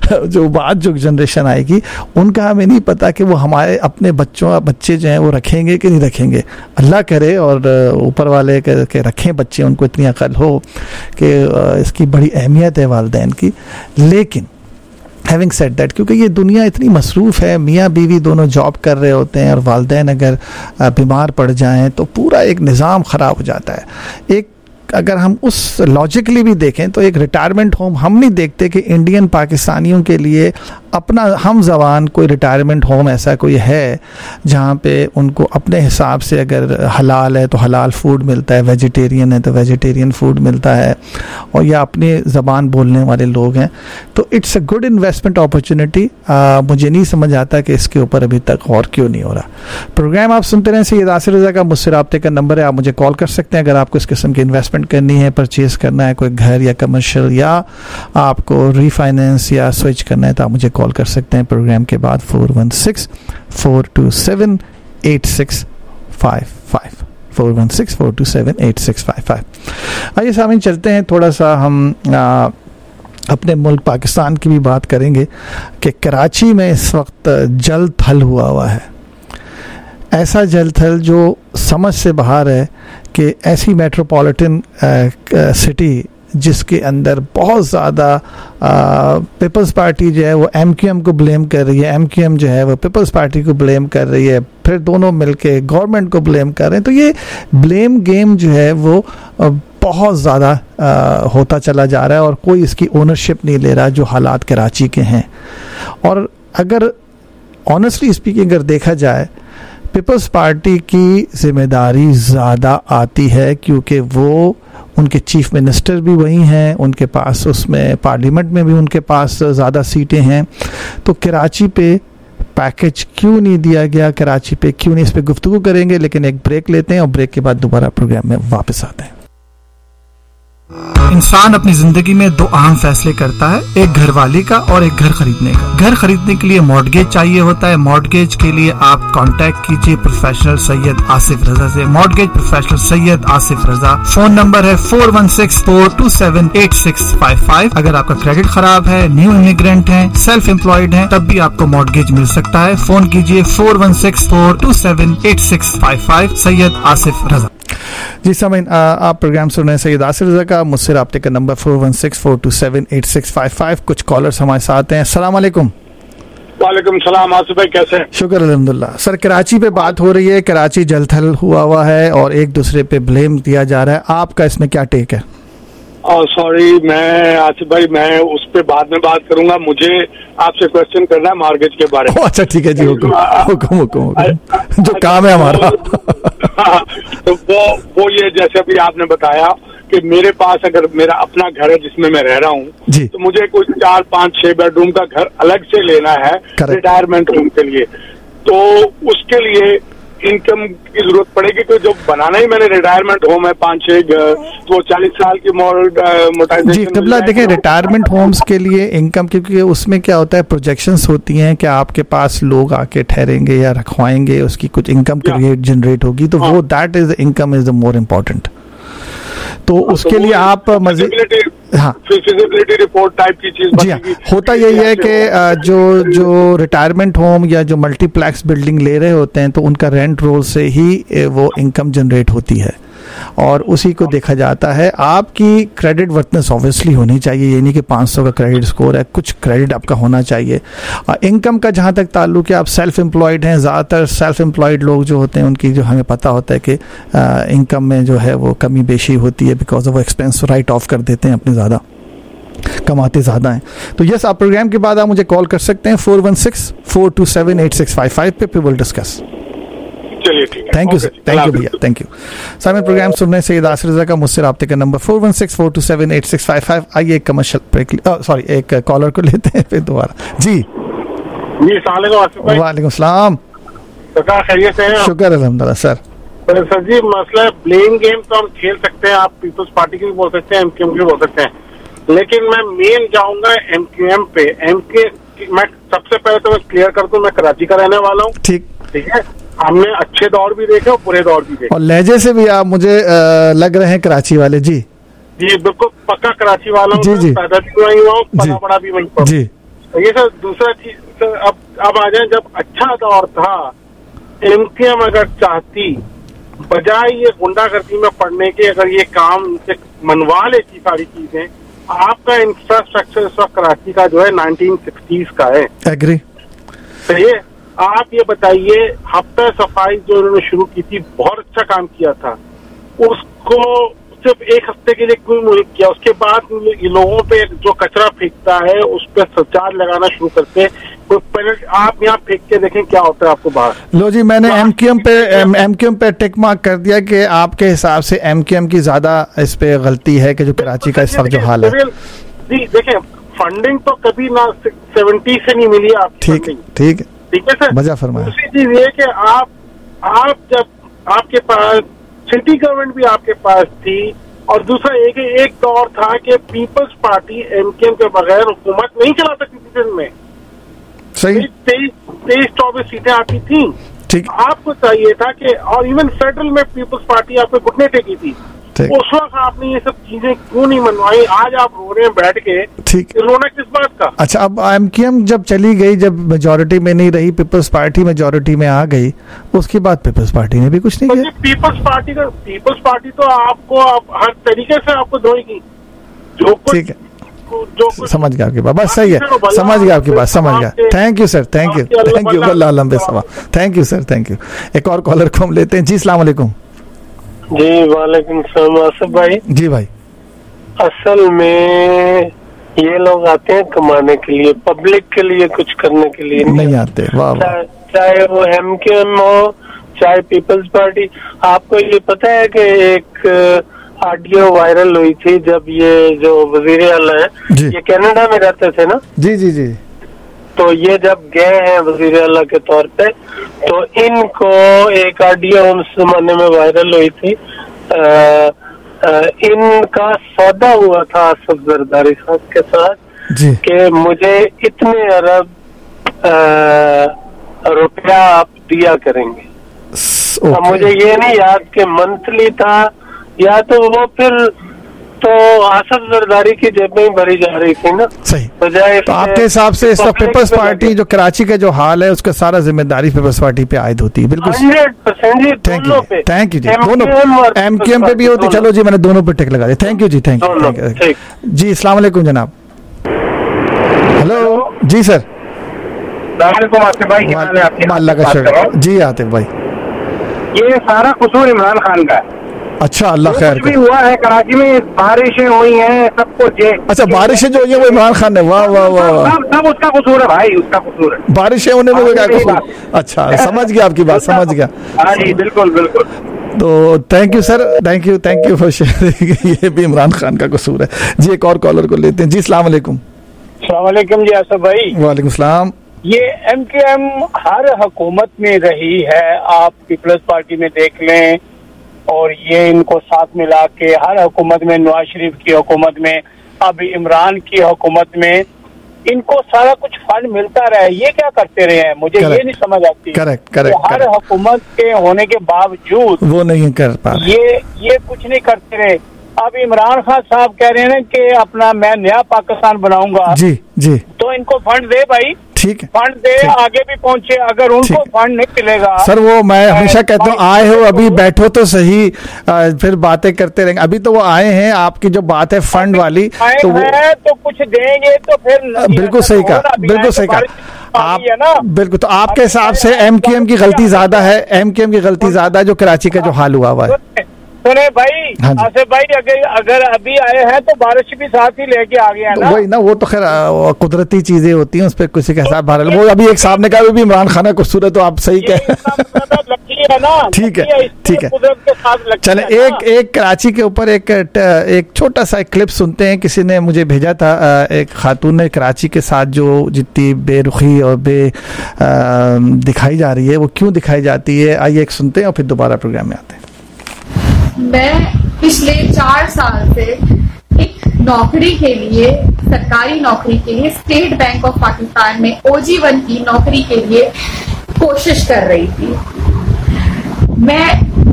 Speaker 3: जो बाद जो जनरेशन आएगी, उनका हमें नहीं पता कि वो हमारे अपने बच्चे जो हैं वो रखेंगे कि नहीं रखेंगे। अल्लाह करे और ऊपर वाले के रखें बच्चे, उनको इतनी अकल हो कि इसकी बड़ी अहमियत है वालिदैन की। लेकिन हैविंग सेड दैट, क्योंकि ये दुनिया इतनी मसरूफ़ है, मियाँ बीवी दोनों जॉब कर रहे होते हैं और वालिदैन अगर बीमार पड़ जाएं तो पूरा एक निज़ाम ख़राब हो जाता है। एक अगर हम उस लॉजिकली भी देखें तो एक रिटायरमेंट होम हम नहीं देखते कि इंडियन पाकिस्तानियों के लिए अपना हम ज़बान कोई रिटायरमेंट होम ऐसा कोई है जहाँ पे उनको अपने हिसाब से, अगर हलाल है तो हलाल फूड मिलता है, वेजिटेरियन है तो वेजिटेरियन फूड मिलता है, और या अपनी ज़बान बोलने वाले लोग हैं, तो it's a good investment opportunity. मुझे नहीं समझ आता कि इसके ऊपर अभी तक और क्यों नहीं हो रहा। प्रोग्राम आप सुनते रहें, सैयद आसिफ रज़ा का मुझसे राब्ते का नंबर है, आप मुझे कॉल कर सकते हैं अगर आपको इस किस्म की इन्वेस्टमेंट करनी है, परचेज करना है कोई घर या कमर्शियल, या आपको रीफाइनेंस या स्विच करना है, तो आप मुझे कॉल कर सकते हैं प्रोग्राम के बाद 416-427-8655 416-427-8655। आइए सामने चलते हैं, थोड़ा सा हम अपने मुल्क पाकिस्तान की भी बात करेंगे कि कराची में इस वक्त जल थल हुआ है। ऐसा जल थल जो समझ से बाहर है कि ऐसी मेट्रोपॉलिटन सिटी जिसके अंदर बहुत ज़्यादा पीपल्स पार्टी जो है वो MQM को ब्लेम कर रही है, MQM जो है वो पीपल्स पार्टी को ब्लेम कर रही है, फिर दोनों मिलके गवर्नमेंट को ब्लेम कर रहे हैं। तो ये ब्लेम गेम जो है वो बहुत ज़्यादा होता चला जा रहा है और कोई इसकी ओनरशिप नहीं ले रहा, जो हालात कराची के हैं। और अगर ऑनेस्टली स्पीकिंग अगर देखा जाए, पीपल्स पार्टी की जिम्मेदारी ज़्यादा आती है क्योंकि वो उनके चीफ मिनिस्टर भी वही हैं, उनके पास उसमें पार्लियामेंट में भी उनके पास ज़्यादा सीटें हैं। तो कराची पे पैकेज क्यों नहीं दिया गया, कराची पे क्यों नहीं, इस पर गुफ्तगू करेंगे। लेकिन एक ब्रेक लेते हैं और ब्रेक के बाद दोबारा प्रोग्राम में वापस आते हैं।
Speaker 2: इंसान अपनी जिंदगी में दो अहम फैसले करता है, एक घरवाली का और एक घर खरीदने का। घर खरीदने के लिए मॉर्गेज चाहिए होता है। मॉर्गेज के लिए आप कांटेक्ट कीजिए प्रोफेशनल सैयद आसिफ रजा से। Mortgage professional Syed Asif Raza. Phone number है 4164278655। अगर आपका क्रेडिट खराब है, न्यू इमिग्रेंट है, सेल्फ एम्प्लॉयड है, तब भी आपको मॉर्गेज मिल सकता है। फोन कीजिए 4164278655। सैयद आसिफ रजा।
Speaker 3: जी सामीन, आप प्रोग्राम सुन रहे हैं सैयद आसिफ रजा का। मुझसे राब्ते का नंबर 4164278655। कुछ कॉलर्स हमारे साथ हैं। अस्सलाम वालेकुम।
Speaker 8: वालेकुम सलाम। आसिफ भाई कैसे हैं?
Speaker 3: शुक्र अल्हम्दुलिल्लाह। सर, कराची पे बात हो रही है, कराची जलथल हुआ है और एक दूसरे पे ब्लेम दिया जा रहा है, आपका इसमें क्या टेक है?
Speaker 8: सॉरी, मैं आसिफ भाई मैं उस पे बाद में बात करूंगा। मुझे आपसे क्वेश्चन करना है मॉर्गेज के बारे में।
Speaker 3: अच्छा ठीक है जी, हुकुम जो काम है हमारा।
Speaker 8: तो वो ये जैसे अभी आपने बताया कि मेरे पास अगर मेरा अपना घर है जिसमें मैं रह रहा हूँ, तो मुझे कुछ 4, 5, 6 बेडरूम का घर अलग से लेना है रिटायरमेंट होम के लिए। तो उसके लिए इनकम की जरूरत पड़ेगी। तो जो बनाना ही मैंने रिटायरमेंट होम है 5-6 घर, तो 40 साल की मोटाइजेशन।
Speaker 3: जी कबला देखें, रिटायरमेंट होम्स के लिए इनकम, क्योंकि उसमें क्या होता है, प्रोजेक्शंस होती हैं कि आपके पास लोग आके ठहरेंगे या रखवाएंगे, उसकी कुछ इनकम क्रिएट जनरेट होगी। तो वो that is income is the more important. तो उसके लिए आप
Speaker 8: फिजिबिलिटी रिपोर्ट टाइप की चीज।
Speaker 3: जी हाँ, होता यही है कि जो रिटायरमेंट होम या जो मल्टीप्लेक्स बिल्डिंग ले रहे होते हैं, तो उनका रेंट रोल से ही वो इनकम जनरेट होती है और उसी को देखा जाता है। आपकी क्रेडिट वर्तनेस ऑब्वियसली होनी चाहिए, ये नहीं कि 500 का क्रेडिट स्कोर है, कुछ क्रेडिट आपका होना चाहिए। इनकम का जहाँ तक ताल्लुक है, आप सेल्फ एम्प्लॉयड हैं, ज़्यादातर सेल्फ एम्प्लॉयड लोग जो होते हैं उनकी जो हमें पता होता है कि इनकम में जो है वो कमी बेशी होती है, बिकॉज वो एक्सपेंस राइट ऑफ कर देते हैं, अपने ज़्यादा कमाते ज़्यादा हैं। तो यस, आप प्रोग्राम के बाद आप मुझे कॉल कर सकते हैं 4164278655 पे, फिर will discuss. Thank you sir, thank you भैया, थैंक यू। सामने प्रोग्राम सुनने से आसिफ रजा का, मुझसे राब्ते का नंबर 4164278655। आइए एक कमर्शियल ब्रेक, सॉरी एक कॉलर को लेते हैं फिर दोबारा। जी वालेकुम सलाम।
Speaker 8: खैरियत से हैं?
Speaker 3: शुक्र अल्हम्दुलिल्लाह सर।
Speaker 8: सर जी, मसला ब्लेम गेम तो हम खेल सकते हैं, आप पीपल्स पार्टी की भी बोल सकते हैं, एमक्यूएम की भी बोल सकते हैं, लेकिन मैं मेन जाऊंगा एमक्यूएम पे। मैं सबसे पहले तो मैं क्लियर कर दूं, मैं कराची का रहने वाला हूँ। ठीक है, हमने अच्छे दौर भी देखे और बुरे दौर भी देखे,
Speaker 3: और लहजे से भी आप मुझे लग रहे हैं कराची वाले। जी
Speaker 8: जी बिल्कुल पक्का कराची वाला हूँ, पैदा भी वहीं हुआ हूँ, पला बड़ा भी वहीं पर जी। तो ये सर दूसरा चीज सर, अब आ जाए, जब अच्छा दौर था, एमक्यूएम अगर चाहती बजाय ये गुंडागर्दी में पड़ने के, अगर ये काम मनवा लेती सारी चीजें, आपका इंफ्रास्ट्रक्चर इस वक्त कराची का जो है 1960s का है।
Speaker 3: एग्री।
Speaker 8: सही है। आप ये बताइए, हफ्ता सफाई जो उन्होंने शुरू की थी, बहुत अच्छा काम किया था, उसको सिर्फ एक हफ्ते के लिए क्यों मुहित किया? उसके बाद लोगों पे जो कचरा फेंकता है उस पर सरचार्ज लगाना शुरू करते हैं। तो पहले आप यहाँ फेंक के देखें क्या होता है आपको बाहर।
Speaker 3: लो जी, मैंने एमक्यूएम पे टिक मार्क कर दिया कि आपके हिसाब से एमक्यूएम की ज्यादा इस पे गलती है कि जो कराची का इस वक्त जो हाल है।
Speaker 8: जी देखें, फंडिंग तो कभी ना 70 से नहीं मिली आप। ठीक है सर,
Speaker 3: वजह फरमाया।
Speaker 8: दूसरी चीज ये कि आप जब आपके पास सिटी गवर्नमेंट भी आपके पास थी, और दूसरा एक दौर था कि पीपल्स पार्टी एमक्यूएम के बगैर हुकूमत नहीं चला सकती थी दिन में।
Speaker 3: सही
Speaker 8: 23-24 सीटें आती थी।
Speaker 3: ठीक,
Speaker 8: आपको चाहिए था कि, और इवन फेडरल में पीपल्स पार्टी आपको घुटने टेकी थी, उस वक्त आपने ये सब चीजें क्यों नहीं मनवाई? आज आप रो रहे हैं बैठ के, ठीक, रोना किस बात का? अच्छा, अब एमक्यूएम जब चली गई, जब मेजोरिटी में नहीं रही, पीपल्स पार्टी मेजोरिटी में आ गई, उसके बाद पीपल्स पार्टी ने भी कुछ नहीं किया। पीपल्स पार्टी तो आपको हर तरीके से आपको धोएगी, जो ठीक है, समझ गया आपकी बात, बस सही है, समझ गया आपकी बात, समझ गया। Thank you sir, thank you अल्लाह लंबे सवा। Thank you sir, thank you. एक और कॉलर को हम लेते हैं। जी अस्सलाम वालेकुम।
Speaker 9: जी वालेकुम सलाम आसिफ भाई।
Speaker 3: जी भाई,
Speaker 9: असल में ये लोग आते हैं कमाने के लिए, पब्लिक के लिए कुछ करने के लिए
Speaker 3: नहीं आते। वाह वाह।
Speaker 9: चाहे वो MQM हो चाहे पीपल्स पार्टी। आपको ये पता है कि एक ऑडियो वायरल हुई थी जब ये जो वजीर आला है ये कनाडा में रहते थे ना?
Speaker 3: जी जी जी।
Speaker 9: तो ये जब गए हैं वजीर आला के तौर पे, तो इनको एक ऑडियो उस जमाने में वायरल हुई थी। इनका सौदा हुआ था आसिफ जरदारी साहब के साथ कि मुझे इतने अरब रुपया आप दिया करेंगे। अब मुझे ये नहीं याद कि मंथली था या तो वो फिर तो आसिफ जरदारी की जेब में ही भरी जा रही थी ना।
Speaker 3: सही। तो आपके हिसाब से सब पीपल्स पार्टी जो कराची का जो हाल है उसका सारा जिम्मेदारी पीपल्स पार्टी पे आयद होती है? बिल्कुल
Speaker 9: 100%
Speaker 3: थैंक यू जी। दोनों MQM पे भी होती। चलो जी, मैंने दोनों पे टिक लगा दिया। थैंक यू जी, थैंक यू जी। अस्सलाम वालेकुम जनाब। हेलो जी सर।
Speaker 10: आसिफ भाई,
Speaker 3: अल्लाह का शुक्र जी। आतिफ भाई,
Speaker 10: ये सारा कसूर इमरान खान का है।
Speaker 3: अच्छा, अल्लाह खैर
Speaker 10: भी हुआ है कराची में, बारिशें हुई हैं, सब कुछ।
Speaker 3: अच्छा, बारिशें जो हुई है वो इमरान खान ने? वाह वाह वाह,
Speaker 10: सब उसका कसूर है भाई, उसका कसूर है।
Speaker 3: बारिशें होने में क्या कसूर? अच्छा, समझ गया आपकी बात, समझ गया।
Speaker 10: हाँ जी, बिल्कुल बिल्कुल।
Speaker 3: तो thank you sir, thank you for sharing. ये भी इमरान खान का कसूर है जी। एक और कॉलर को लेते हैं जी। अस्सलाम वालेकुम।
Speaker 11: अस्सलाम वालेकुम जी आसिफ भाई।
Speaker 3: वालेकुम सलाम।
Speaker 11: ये MQM हर हुकूमत में रही है, आप पीपल्स पार्टी में देख लें, और ये इनको साथ मिला के हर हुकूमत में, नवाज शरीफ की हुकूमत में, अब इमरान की हुकूमत में, इनको सारा कुछ फंड मिलता रहे। ये क्या करते रहे हैं, मुझे ये नहीं समझ आती।
Speaker 3: करेक्ट।
Speaker 11: हर हुकूमत के होने के बावजूद
Speaker 3: वो नहीं कर पा रहे,
Speaker 11: ये कुछ नहीं करते रहे। अब इमरान खान साहब कह रहे हैं कि अपना मैं नया पाकिस्तान बनाऊंगा।
Speaker 3: जी जी।
Speaker 11: तो इनको फंड दे भाई,
Speaker 3: ठीक है,
Speaker 11: फंड दे, आगे भी पहुंचे। अगर उनको फंड नहीं मिलेगा
Speaker 3: सर, वो मैं हमेशा कहता हूँ आए हो अभी बैठो तो सही, फिर बातें करते रहेंगे। अभी तो वो आए हैं, आपकी जो बात है फंड वाली, तो वो
Speaker 11: तो कुछ देंगे तो फिर
Speaker 3: बिल्कुल सही कहा, बिल्कुल सही कहा आप। बिल्कुल, तो आपके हिसाब से MQM की गलती ज्यादा है, MQM की गलती ज्यादा है जो कराची का जो हाल हुआ हुआ है।
Speaker 11: सुने भाई आसिफ भाई, अगर अभी आए हैं तो बारिश भी साथ ही लेके आ गए हैं ना।
Speaker 3: वही ना, वो तो खैर कुदरती चीजें होती हैं, उस पर किसी का हिसाब भारत। वो अभी एक साहब ने कहा भी इमरान खान का कसूर है, तो आप सही कह। ठीक है, ठीक है। चले एक कराची के ऊपर एक छोटा सा क्लिप सुनते हैं। किसी ने मुझे भेजा था, एक खातून ने कराची के साथ जो जितनी बेरुखी और दिखाई जा रही है, वो क्यों दिखाई जाती है, आइए एक सुनते हैं और फिर दोबारा प्रोग्राम में आते हैं।
Speaker 12: मैं पिछले 4 साल से एक नौकरी के लिए, सरकारी नौकरी के लिए, स्टेट बैंक ऑफ पाकिस्तान में OG1 की नौकरी के लिए कोशिश कर रही थी। मैं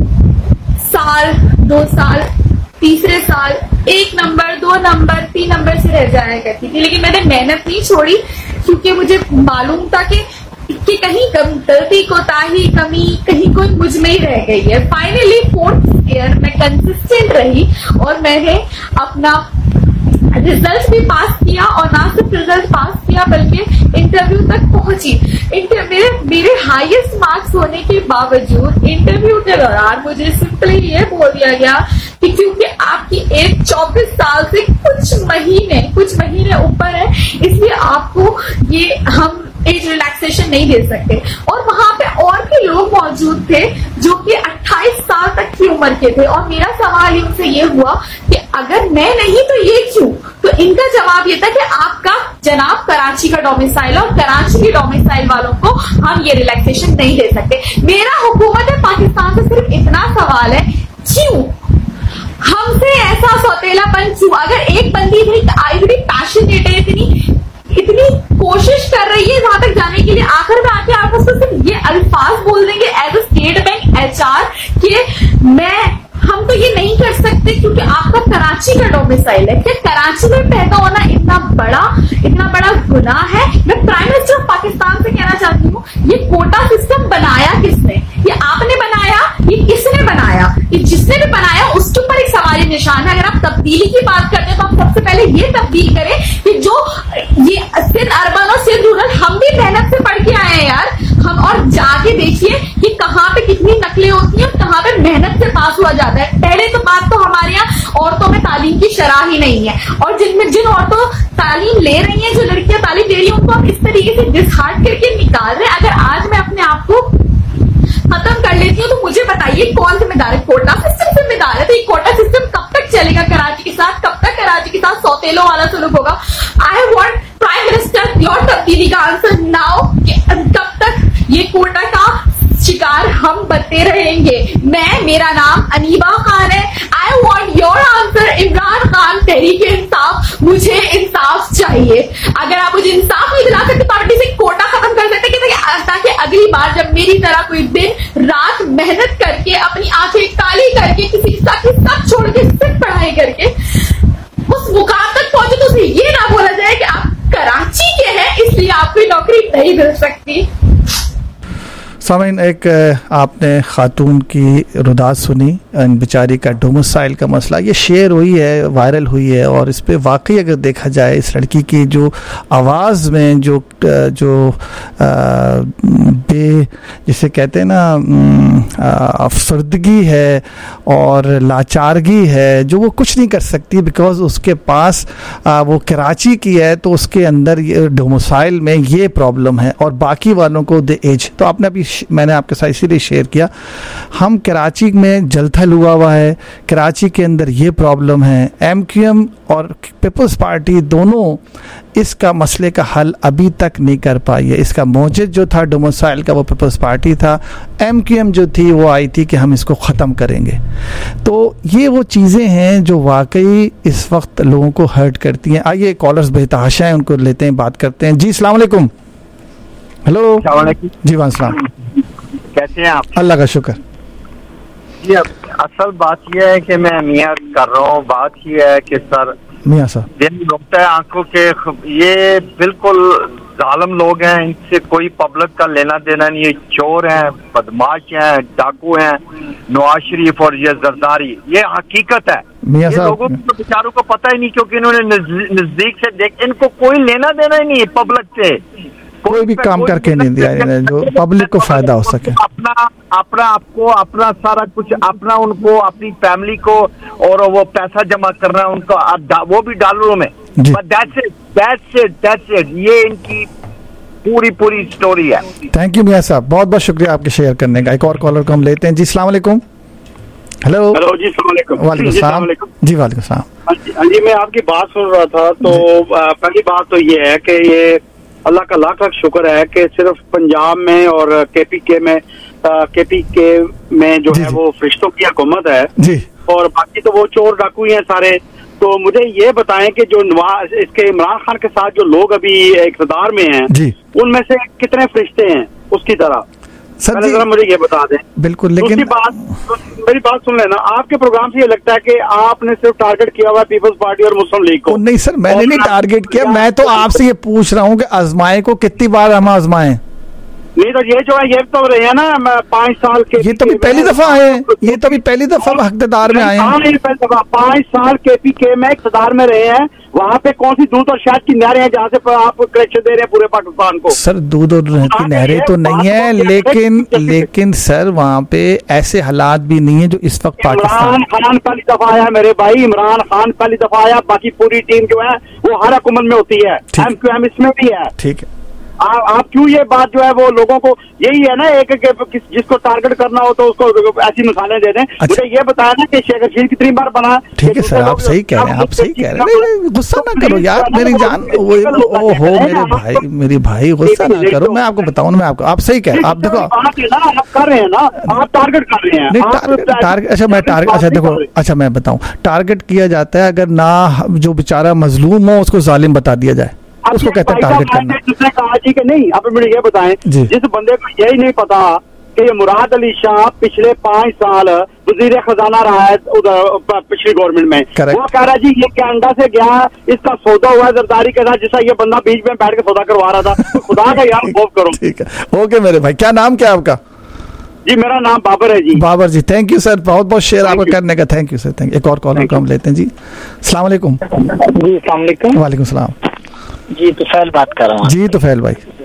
Speaker 12: साल, 2 साल, तीसरे साल 1 नंबर, 2 नंबर, 3 नंबर से रह जाया करती थी, लेकिन मैंने मेहनत नहीं छोड़ी, क्योंकि मुझे मालूम था कि कहीं गलती, कोताही, कमी कहीं कोई मुझ में ही रह गई है। फाइनली 4th ईयर में कंसिस्टेंट रही और मैंने अपना रिजल्ट भी पास किया, और ना सिर्फ रिजल्ट पास किया बल्कि इंटरव्यू तक पहुंची। मेरे हाईएस्ट मार्क्स होने के बावजूद इंटरव्यू के दौरान मुझे सिंपली ये बोल दिया गया कि क्योंकि आपकी एज 24 साल से कुछ महीने ऊपर है, इसलिए आपको ये हम एज रिलैक्सेशन नहीं दे सकते। और वहां पे और भी लोग मौजूद थे जो कि 28 साल तक की उम्र के थे, और मेरा सवाल इनसे ये हुआ कि अगर मैं नहीं तो ये क्यों? तो इनका जवाब ये था कि आपका जनाब कराची का डोमिसाइल, और कराची के डोमिसाइल वालों को हम ये रिलैक्सेशन नहीं दे सकते। मेरा हुकूमत पाकिस्तान से सिर्फ इतना सवाल है, क्यों हमसे ऐसा सौतेलापन क्यों? अगर एक बंदी इतनी पैशनेट है, इतनी कोशिश कर रही है वहां तक जाने के लिए, आखिर में आके आप उसको सिर्फ ये अल्फाज बोल देंगे as a State Bank HR कि हम तो ये नहीं कर सकते क्योंकि आपका कराची का डोमिसाइल है। क्या कराची में पैदा होना इतना बड़ा गुनाह है? मैं प्राइम मिनिस्टर ऑफ पाकिस्तान से कहना चाहती हूँ, ये कोटा सिस्टम बनाया किसने? ये आपने बनाया, ये किसने बनाया? कि जिसने भी बनाया उसके ऊपर एक सवाली निशान है। अगर आप तब्दीली की बात करते हैं तो आप सबसे पहले ये तब्दील करें कि जो ये सिंध अर्बन और सिंध रूरल, हम भी मेहनत से पढ़ के आए हैं यार, हम और जाके देखिए कि कहाँ पे कितनी नकलें होती हैं, कहाँ पे मेहनत से पास हुआ जाता है। पहले तो बात तो हमारे यहाँ औरतों में तालीम की शरह ही नहीं है, और जिन औरतों तालीम ले रही हैं, जो लड़कियां तालीम ले रही हैं, उनको आप इस तरीके से डिसहार्ट करके निकाल रहे हैं। अगर आज मैं अपने आप को खत्म कर लेती हूँ तो मुझे बताइए कौन जिम्मेदार है? कोटा सिस्टम जिम्मेदार है। तो ये कोटा सिस्टम कब तक चलेगा कराची के साथ? कब तक कराची के साथ सौतेलों वाला सलूक होगा? I want prime minister your तब्दीली का आंसर नाउ। कब तक ये कोटा का शिकार हम बनते रहेंगे? मेरा नाम अनीबा खान है। I want your answer Imran Khan Tehreek Insaf. मुझे इंसाफ चाहिए। अगर आप मुझे इंसाफ नहीं दिला सकते तो आप से कोटा खत्म कर सकते, ताकि अगली बार जब मेरी तरह कोई दिन रात मेहनत करके अपनी आंखें काली करके किसी सब छोड़ के सिर्फ पढ़ाई करके उस मुकाम तक पहुंचे तो उसे ये ना बोला जाए कि आप कराची के हैं इसलिए आपको नौकरी नहीं मिल सकती।
Speaker 3: सामीन, एक आपने खातून की रुदात सुनी, बेचारी का डोमिसाइल का मसला ये शेयर हुई है, वायरल हुई है, और इस पे वाकई अगर देखा जाए इस लड़की की जो आवाज़ में जो जिसे कहते हैं ना अफसरदगी है और लाचारगी है, जो वो कुछ नहीं कर सकती बिकॉज उसके पास वो कराची की है, तो उसके अंदर ये डोमिसाइल में ये प्रॉब्लम है और बाकी वालों को द एज। तो आपने अभी मैंने आपके साथ इसीलिए शेयर किया, हम कराची में जलथल हुआ है, कराची के अंदर ये प्रॉब्लम है। MQM और पीपल्स पार्टी दोनों इसका मसले का हल अभी तक नहीं कर पाई है। इसका मौजिद जो था डोमिसाइल का वो पीपल्स पार्टी था, MQM जो थी वो आई थी कि हम इसको ख़त्म करेंगे। तो ये वो चीज़ें हैं जो वाकई इस वक्त लोगों को हर्ट करती हैं। आइए कॉलर्स बेतहाशा हैं, उनको लेते हैं, बात करते हैं। जी अस्सलाम वालेकुम। हेलो जी वालेकुम,
Speaker 13: कैसे हैं आप?
Speaker 3: अल्लाह का शुक्र
Speaker 13: जी। असल बात यह है कि मैं मियाँ कर रहा हूँ, बात यह है कि सर
Speaker 3: मियाँ साहब
Speaker 13: दिन डूबता है आंखों के, ये बिल्कुल जालिम लोग हैं, इनसे कोई पब्लिक का लेना देना नहीं है। चोर हैं, बदमाश हैं, डाकू हैं, नवाज शरीफ और ये जरदारी, ये हकीकत है। ये लोगों को बेचारों को पता ही नहीं, क्योंकि इन्होंने नजदीक से देख, इनको कोई लेना देना ही नहीं है पब्लिक से,
Speaker 3: कोई भी काम करके नहीं दिया जो पब्लिक को फायदा हो सके।
Speaker 13: अपना आपको अपना सारा कुछ अपना, उनको अपनी फैमिली को, और वो पैसा जमा करना उनको, वो भी डॉलरों में। That's it। ये इनकी पूरी स्टोरी है।
Speaker 3: थैंक यू मियाँ साहब, बहुत बहुत शुक्रिया आपके शेयर करने का। एक और कॉलर को हम लेते हैं। जी अस्सलाम वालेकुम। हेलो
Speaker 14: जी अस्सलाम
Speaker 3: वालेकुम सलाम। जी वालेकुम सलाम।
Speaker 14: जी मैं आपकी बात सुन रहा था, तो पहली बात तो ये है कि ये अल्लाह का लाख लाख शुक्र है कि सिर्फ पंजाब में और केपीके में जो है वो फरिश्तों की हुकूमत है
Speaker 3: जी,
Speaker 14: और बाकी तो वो चोर डाकू ही हैं सारे। तो मुझे ये बताएं कि जो इसके इमरान खान के साथ जो लोग अभी इक़्तिदार में हैं
Speaker 3: जी,
Speaker 14: उनमें से कितने फरिश्ते हैं उसकी तरह?
Speaker 3: सर जरा
Speaker 14: मुझे ये बता दें।
Speaker 3: बिल्कुल, लेकिन
Speaker 14: मेरी बात सुन लेना, आपके प्रोग्राम से ये लगता है कि आपने सिर्फ टारगेट किया हुआ पीपल्स पार्टी और मुस्लिम लीग को।
Speaker 3: नहीं सर, मैंने नहीं टारगेट किया, मैं तो आपसे ये पूछ रहा हूँ कि आजमाए को कितनी बार हम आजमाएं?
Speaker 14: नहीं तो ये जो है ये तो रहे हैं ना 5 साल के,
Speaker 3: ये तो भी पहली दफा है, ये तो भी पहली दफा इक़्तिदार में आए हैं।
Speaker 14: 5 साल केपीके में इक़्तिदार में रहे हैं, वहाँ पे कौन सी दूध और शहद की नहरें हैं जहाँ से आप कनेक्शन दे रहे हैं पूरे पाकिस्तान को?
Speaker 3: सर दूध और शहद की नहरें तो नहीं है, लेकिन सर वहाँ पे ऐसे हालात भी नहीं है जो इस वक्त पाकिस्तान।
Speaker 14: इमरान खान पहली दफा आया मेरे भाई, इमरान खान पहली दफा आया, बाकी पूरी टीम जो है वो हर हुकूमत में होती है, MQM इसमें भी है।
Speaker 3: ठीक है,
Speaker 14: आप क्यों ये बात जो है वो लोगों को यही है ना, एक जिसको टारगेट करना हो तो उसको ऐसी मिसालें दे दें। मुझे ये बताया ना कि शेख रशीद कितनी बार बना।
Speaker 3: ठीक है सर, आप सही कह रहे हैं, आप सही कह रहे हैं, गुस्सा ना करो यार मेरी जान, ओहो मेरे भाई गुस्सा ना करो, मैं आपको बताऊं ना, मैं आपको, आप सही कह रहे हैं। आप देखो
Speaker 14: आप कर रहे हैं ना, आप टारगेट कर रहे हैं।
Speaker 3: टारगेट, अच्छा मैं टारगेट, अच्छा देखो, अच्छा मैं बताऊं, टारगेट किया जाता है अगर ना जो बेचारा मजलूम हो उसको जालिम बता दिया जाए, उसको कहते हैं टारगेट करना।
Speaker 14: जिसने कहा जी कि नहीं, आप मुझे ये बताएं, जिस बंदे को यही नहीं पता कि ये मुराद अली शाह पिछले 5 साल वजीर खजाना रहा है उधर पिछली गवर्नमेंट में, वो कह रहा है जी ये कैनेडा से गया, इसका सौदा हुआ जरदारी के साथ, जिसका ये बंदा बीच में बैठ के सौदा करवा रहा था। तो खुदा का यार खौफ करो।
Speaker 3: ठीक है, ओके मेरे भाई, क्या नाम क्या आपका?
Speaker 14: जी मेरा नाम बाबर है ji.
Speaker 3: Babar ji, thank you sir, बहुत बहुत शेयर आपका करने का, thank you sir, thank you. एक और कॉलर को हम लेते हैं। जी अस्सलाम वालेकुम।
Speaker 15: जी अस्सलाम वालेकुम।
Speaker 3: वालेकुम सलाम।
Speaker 15: जी तुफैल बात कर रहा हूँ।
Speaker 3: जी तुफैल भाई,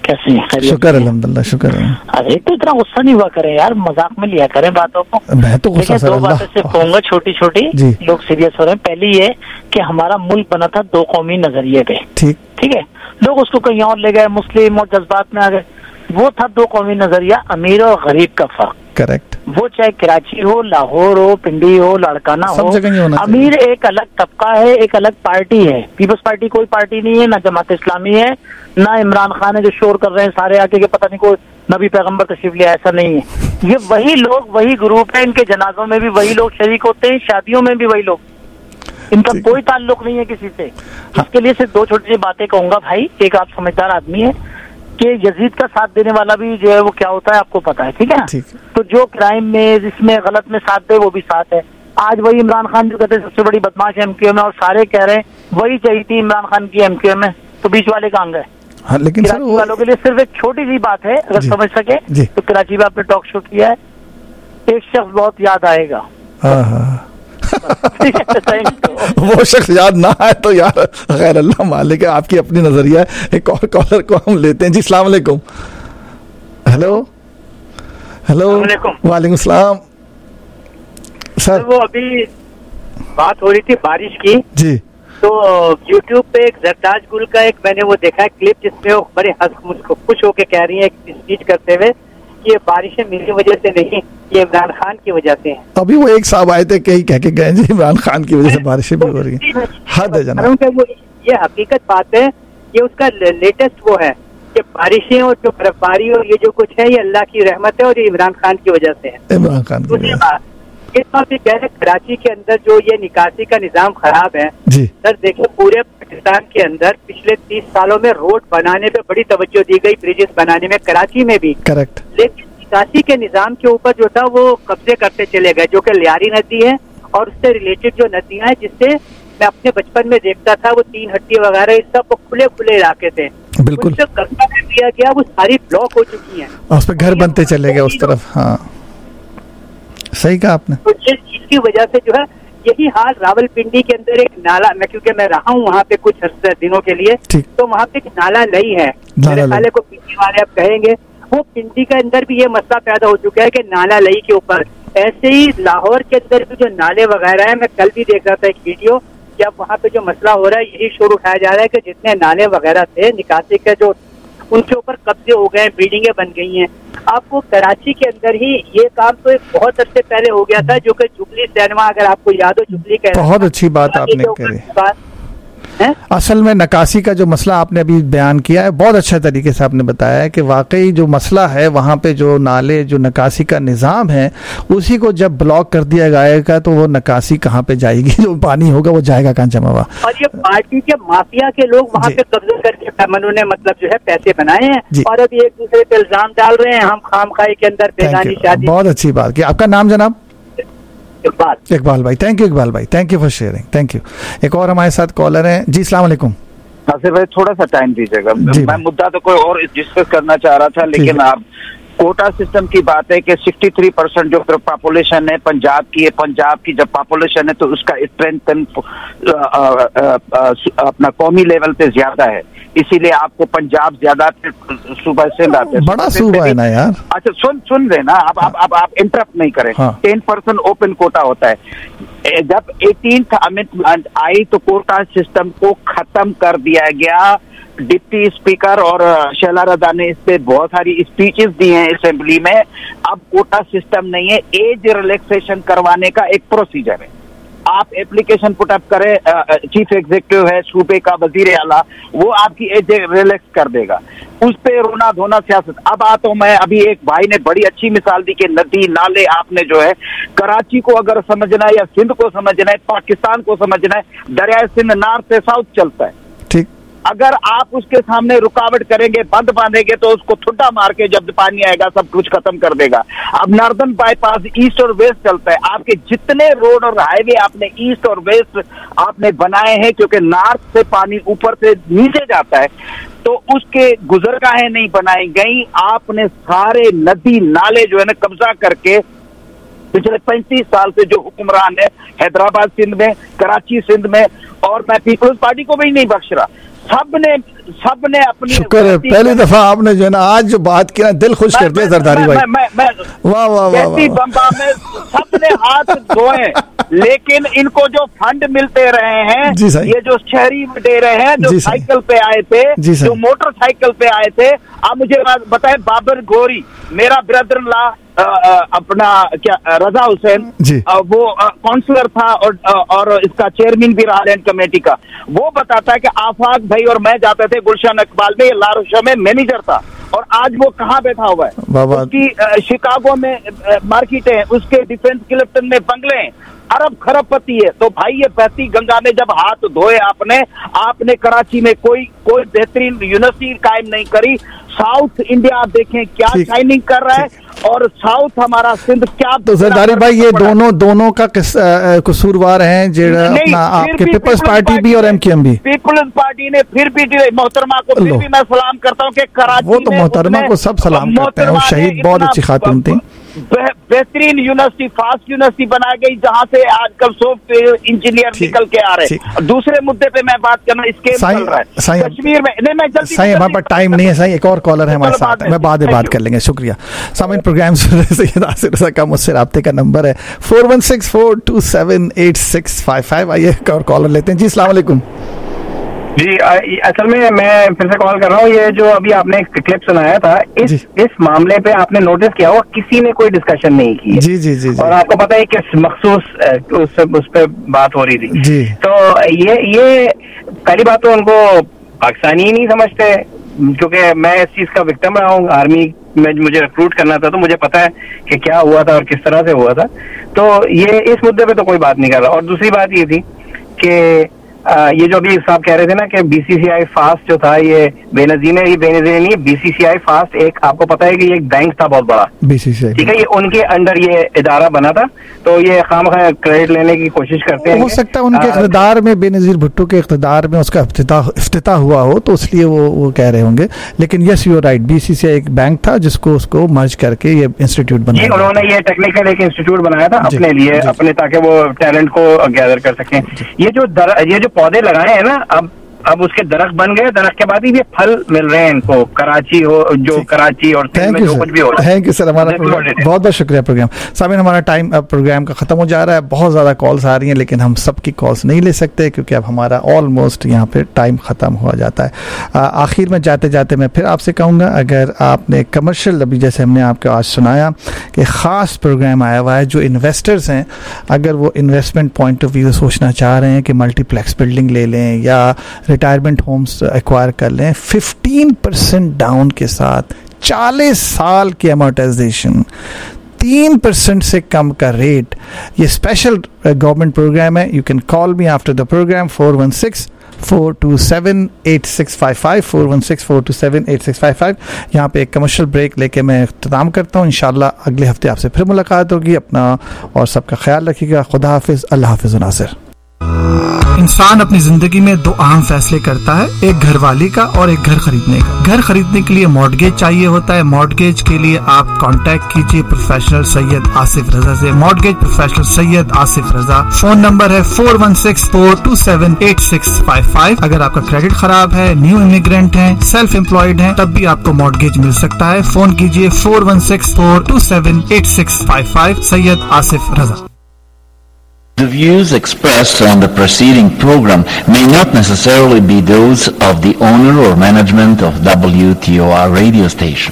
Speaker 15: कैसे हैं?
Speaker 3: शुक्र अल्हम्दुलिल्लाह, शुक्र है।
Speaker 15: अरे तो इतना गुस्सा नहीं हुआ करें यार, मजाक में लिया करें बातों को।
Speaker 3: मैं तो गुस्सा सर,
Speaker 15: दो बातें सिर्फ कहूंगा छोटी छोटी, लोग सीरियस हो रहे हैं। पहली ये कि हमारा मुल्क बना था दो कौमी नजरिए पे, ठीक है, लोग उसको कहीं और ले गए, मुस्लिम और जज्बात में आ गए। वो था दो कौमी नजरिया, अमीर और गरीब का फर्क।
Speaker 3: करेक्ट।
Speaker 15: वो चाहे कराची हो, लाहौर हो, पिंडी हो, लाड़काना हो, अमीर एक अलग तबका है, एक अलग पार्टी है। पीपल्स पार्टी कोई पार्टी नहीं है, ना जमात इस्लामी है, ना इमरान खान है जो शोर कर रहे हैं सारे आके के पता नहीं कोई नबी पैगंबर तशरीफ लिया, ऐसा नहीं है। ये वही लोग, वही ग्रुप है, इनके जनाजों में भी वही लोग शरीक होते हैं, शादियों में भी वही लोग, इनका कोई ताल्लुक नहीं है किसी से। इसके लिए सिर्फ दो छोटी सी बातें कहूंगा भाई। एक, आप समझदार आदमी है कि यजीद का साथ देने वाला भी जो है वो क्या होता है आपको पता है, ठीक है ना? तो जो क्राइम में, जिसमें गलत में साथ दे वो भी साथ है। आज वही इमरान खान जो कहते हैं सबसे बड़ी बदमाश एमक्यूएम में, और सारे कह रहे हैं वही चाहिए थी इमरान खान की एमक्यूएम में, तो बीच वाले कहाँ गए?
Speaker 3: हाँ, लेकिन सर
Speaker 15: वालों के लिए सिर्फ एक छोटी सी बात है, अगर समझ सके तो कराची में आपने टॉक शो किया है, एक शख्स बहुत याद आएगा।
Speaker 3: वो शख्स याद ना आए तो यार खैर अल्लाह मालिक है, आपकी अपनी नजरिया है। एक और कॉलर को हम लेते हैं जी। अस्सलाम वालेकुम। हेलो हेलो, वालेकुम सलाम सर।
Speaker 16: वो अभी बात हो रही थी बारिश की
Speaker 3: जी,
Speaker 16: तो YouTube पे एक जरदाज गुल का एक मैंने वो देखा है क्लिप, जिसमें वो बड़े खुश होके कह रही है स्पीच करते हुए कि ये बारिशें मेरी वजह से नहीं, ये इमरान खान की वजह से है।
Speaker 3: अभी वो एक साहब आए थे, कहीं कह के गए जी इमरान खान की वजह से बारिशें भी हो रही है। हद है जनाब,
Speaker 16: ये हकीकत बात है, ये उसका लेटेस्ट वो है कि बारिशें और जो बर्फबारी और ये जो कुछ है, ये अल्लाह की रहमत है और ये इमरान खान की वजह से है।
Speaker 3: इमरान खान की वजह से।
Speaker 16: इस बात से कह रहे कराची के अंदर जो ये निकासी का निजाम खराब है
Speaker 3: जी
Speaker 16: सर। देखिए पूरे पाकिस्तान के अंदर पिछले 30 सालों में रोड बनाने पे बड़ी तवज्जो दी गई, ब्रिजेस बनाने में, कराची में भी।
Speaker 3: करेक्ट।
Speaker 16: लेकिन निकासी के निजाम के ऊपर जो था वो कब्जे करते चले गए, जो कि लियारी नदी है और उससे रिलेटेड जो नदियां हैं, जिससे मैं अपने बचपन में देखता था वो 3 हट्टी वगैरह, इस सब खुले खुले इलाके थे,
Speaker 3: बिल्कुल
Speaker 16: कब्जा कर दिया गया, वो सारी ब्लॉक हो चुकी है,
Speaker 3: उस पर घर बनते चले गए उस तरफ। हाँ सही कहा आपने।
Speaker 16: तो जिस चीज की वजह से जो है यही हाल रावलपिंडी के अंदर एक नाला, मैं क्योंकि मैं रहा हूँ वहाँ पे कुछ दिनों के लिए, तो वहाँ पे एक नाला लई है, मेरे नाले को पिंडी वाले आप कहेंगे, वो पिंडी के अंदर भी ये मसला पैदा हो चुका है कि नाला लई के ऊपर। ऐसे ही लाहौर के अंदर भी जो नाले वगैरह है, मैं कल भी देख रहा था एक वीडियो कि अब वहाँ पे जो मसला हो रहा है, यही शोर उठाया जा रहा है कि जितने नाले वगैरह थे निकासी के, जो उनके ऊपर कब्जे हो गए, बिल्डिंगें बन गई हैं। आपको कराची के अंदर ही ये काम तो एक बहुत अरसे पहले हो गया था, जो कि जुबली सिनेमा, अगर आपको याद हो, जुबली का
Speaker 3: बहुत अच्छी बात आपने कही। असल में नकासी का जो मसला आपने अभी बयान किया है, बहुत अच्छे तरीके से आपने बताया है कि वाकई जो मसला है वहाँ पे जो नाले, जो नकासी का निज़ाम है, उसी को जब ब्लॉक कर दिया जाएगा तो वो नकासी कहाँ पे जाएगी, जो पानी होगा वो जाएगा कहाँ जमा हुआ।
Speaker 16: और ये पार्टी के माफिया के लोग वहाँ पे कब्जा करके उन्होंने मतलब जो है पैसे बनाए हैं और अभी एक दूसरे पे इल्जाम डाल रहे हैं, हम खामखाई के अंदर बेगानी शादी।
Speaker 3: बहुत अच्छी बात की। आपका नाम जनाब? इकबाल भाई। थैंक यू इकबाल भाई, thank you for sharing, thank you. एक और हमारे साथ कॉलर हैं जी। अस्सलाम वालेकुम।
Speaker 17: नासिर भाई थोड़ा सा टाइम दीजिएगा, मैं मुद्दा तो कोई और डिस्कस करना चाह रहा था, लेकिन आप कोटा सिस्टम की बात है कि 63% जो पॉपुलेशन है पंजाब की है, पंजाब की जब पॉपुलेशन है तो उसका स्ट्रेंथ अपना कौमी लेवल पे ज्यादा है, इसीलिए आपको पंजाब ज्यादा सूबा सिंध आते हैं।
Speaker 3: बड़ा सूबा है ना यार।
Speaker 17: अच्छा सुन रहे ना आप इंटरप्ट नहीं करें। 10% ओपन कोटा होता है। जब 18th अमेंडमेंट आई तो कोटा सिस्टम को खत्म कर दिया गया। डिप्टी स्पीकर और शैला रजा ने इस पे बहुत सारी स्पीचेस दी हैं असेंबली में। अब कोटा सिस्टम नहीं है, एज रिलैक्सेशन करवाने का एक प्रोसीजर है। आप एप्लीकेशन पुट अप करें, चीफ एग्जीक्यूटिव है सूबे का, वजीर आला, वो आपकी एज रिलैक्स कर देगा। उस पे रोना धोना सियासत। अब आता हूं मैं, अभी एक भाई ने बड़ी अच्छी मिसाल दी कि नदी नाले, आपने जो है कराची को अगर समझना है या सिंध को समझना है, पाकिस्तान को समझना है, दरिया सिंध नॉर्थ से साउथ चलता है।
Speaker 3: ठीक,
Speaker 17: अगर आप उसके सामने रुकावट करेंगे, बंद बांधेंगे, तो उसको ठुड्डा मार के जब पानी आएगा सब कुछ खत्म कर देगा। अब नॉर्दर्न बाईपास ईस्ट और वेस्ट चलता है। आपके जितने रोड और हाईवे आपने ईस्ट और वेस्ट आपने बनाए हैं, क्योंकि नॉर्थ से पानी ऊपर से नीचे जाता है, तो उसके गुजरगाहें नहीं बनाई गई। आपने सारे नदी नाले जो है ना कब्जा करके पिछले 35 साल से जो हुक्मरान है हैदराबाद सिंध में, कराची सिंध में, और मैं पीपल्स पार्टी को भी नहीं बख्श रहा, सबने अपनी
Speaker 3: शुक्र है पहली दफा आपने जो है ना आज जो बात किया दिल खुश कर दिया जरदारी भाई। वाह वाह वाह
Speaker 17: बम्बा में सबने हाथ धोए, लेकिन इनको जो फंड मिलते रहे हैं, ये जो शहरी दे रहे हैं, जो साइकिल पे आए थे, जो मोटरसाइकिल पे आए थे, आप मुझे बताए बाबर गोरी, मेरा ब्रदर ला अपना क्या रजा हुसैन, वो काउंसलर था और इसका चेयरमैन भी रहा लैंड कमेटी का, वो बताता है कि आफाक भाई और मैं जाते थे गुलशन इकबाल में, लारोशा में मैनेजर था, और आज वो कहाँ बैठा हुआ है, उसकी शिकागो में मार्केट है, उसके डिफेंस क्लिफ्टन में बंगले हैं, अरब खरबपति है। तो भाई ये बहती गंगा में जब हाथ धोए आपने कराची में कोई बेहतरीन यूनिवर्सिटी कायम नहीं करी। साउथ इंडिया आप देखें क्या शाइनिंग कर रहा है, और साउथ हमारा सिंध क्या। तो
Speaker 3: जरदारी भाई ये दोनों का कसूरवार हैं अपना आपके पीपल्स पार्टी भी और एमक्यूएम भी।
Speaker 17: पीपल्स पार्टी ने फिर भी मोहतरमा को फिर भी मैं सलाम करता हूँ कि कराची
Speaker 3: वो तो मोहतरमा को सब सलाम करते हैं, वो शहीद बहुत अच्छी खातून थी।
Speaker 17: बेहतरीन यूनिवर्सिटी, फास्ट यूनिवर्सिटी बनाई गई जहाँ से आजकल सॉफ्टवेयर इंजीनियर निकल के आ रहे हैं। दूसरे मुद्दे पे मैं बात करना, स्केम चल रहा है कश्मीर में। नहीं, मैं जल्दी
Speaker 3: सही हमारे पास टाइम नहीं है। सही एक और कॉलर है हमारे साथ, मैं बाद में बात कर लेंगे। शुक्रिया। सामिन प्रोग्राम सैयद आसिफ रज़ा का मुझसे राब्ते का नंबर है 4164278655। आइए एक और कॉलर लेते हैं। जी अस्सलाम वालेकुम।
Speaker 10: जी असल में मैं फिर से कॉल कर रहा हूँ। ये जो अभी आपने एक क्लिप सुनाया था, इस मामले पे आपने नोटिस किया होगा किसी ने कोई डिस्कशन नहीं की।
Speaker 3: जी जी जी, जी।
Speaker 10: और आपको पता है कि मखसूस उस पे बात हो रही थी जी। तो ये पहली बात तो उनको पाकिस्तानी ही नहीं समझते, क्योंकि मैं इस चीज का विक्टिम रहा हूँ। आर्मी में मुझे रिक्रूट करना था, तो मुझे पता है कि क्या हुआ था और किस तरह से हुआ था। तो ये इस मुद्दे पे तो कोई बात नहीं कर रहा। और दूसरी बात ये थी कि ये जो अभी साहब कह रहे थे ना कि बीसीसीआई फास्ट जो था ये बेनजीर है, ये बेनजीर नहीं है। बीसीसीआई फास्ट एक आपको पता है कि ये एक बैंक था बहुत बड़ा, बीसीसीआई, ठीक है, ये उनके अंडर ये इदारा बना था। तो ये खामखा क्रेडिट लेने की कोशिश करते हैं।
Speaker 3: हो सकता है उनके इख्तिदार में, बेनजीर भुट्टो के इख्तिदार में उसका इफ्तिताह हुआ हो, तो इसलिए वो कह रहे होंगे। लेकिन yes you are right, BCCI एक बैंक था जिसको उसको मर्ज करके ये इंस्टीट्यूट बनाया।
Speaker 10: उन्होंने ये टेक्निकल एक इंस्टीट्यूट बनाया था अपने लिए, अपने, ताकि वो टैलेंट को गैदर कर सकें। ये जो पौधे लगाए हैं ना, अब उसके दरख्त बन गए, दरख्त के बाद ही ये फल मिल रहे हैं इनको, कराची हो जो कराची और में जो कुछ भी हो रहा है।
Speaker 3: थैंक यू सर, हमारा बहुत बहुत शुक्रिया प्रोग्राम सामिन। हमारा टाइम अब प्रोग्राम का खत्म हो जा रहा है। बहुत ज़्यादा कॉल्स आ रही हैं, लेकिन हम सबकी कॉल्स नहीं ले सकते क्योंकि अब हमारा ऑलमोस्ट यहाँ पे टाइम ख़त्म हो जाता है। आखिर में जाते जाते मैं फिर आपसे कहूँगा, अगर आपने कमर्शियल, अभी जैसे हमने आपको आज सुनाया कि ख़ास प्रोग्राम आया हुआ है, जो इन्वेस्टर्स हैं अगर वो इन्वेस्टमेंट पॉइंट ऑफ व्यू से सोचना चाह रहे हैं कि मल्टीप्लेक्स बिल्डिंग ले लें या रिटायरमेंट होम्स एक्वायर कर लें, 15% डाउन के साथ 40 साल की अमोर्टाइजेशन, 3% से कम का रेट, ये स्पेशल गवर्नमेंट प्रोग्राम है। You can call me after the program 416-427-8655 416-427-8655। यहाँ पे एक कमर्शियल ब्रेक लेके मैं इख्तिताम करता हूँ। इंशाल्लाह अगले हफ्ते आपसे फिर मुलाकात होगी। अपना और सबका ख्याल रखिएगा। खुदा हाफिज़, अल्लाह हाफिज़ नासिर।
Speaker 2: इंसान अपनी जिंदगी में दो अहम फैसले करता है, एक घरवाली का और एक घर खरीदने का। घर खरीदने के लिए मॉर्टगेज चाहिए होता है। मॉर्टगेज के लिए आप कांटेक्ट कीजिए प्रोफेशनल सैयद आसिफ रजा से। Mortgage professional Syed Asif Raza. Phone number है 416-427-8655। अगर आपका क्रेडिट खराब है, न्यू इमिग्रेंट है, सेल्फ एम्प्लॉयड है, तब भी आपको मॉर्टगेज मिल सकता है। फोन कीजिए 416-427-8655। सैयद आसिफ रजा।
Speaker 18: The views expressed on the preceding program may not necessarily be those of the owner or management of WTOR radio station.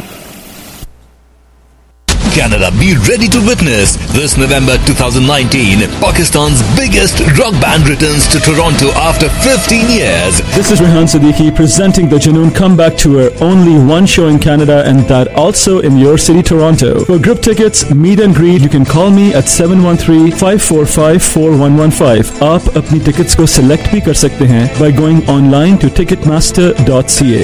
Speaker 19: Canada, be ready to witness this November 2019. Pakistan's biggest rock band returns to Toronto after 15 years.
Speaker 20: This is Rehan Siddiqui presenting the Junoon Comeback Tour. Only one show in Canada, and that also in your city, Toronto. For group tickets, meet and greet, you can call me at 713-545-4115. आप अपनी tickets को select भी कर सकते हैं by going online to ticketmaster.ca.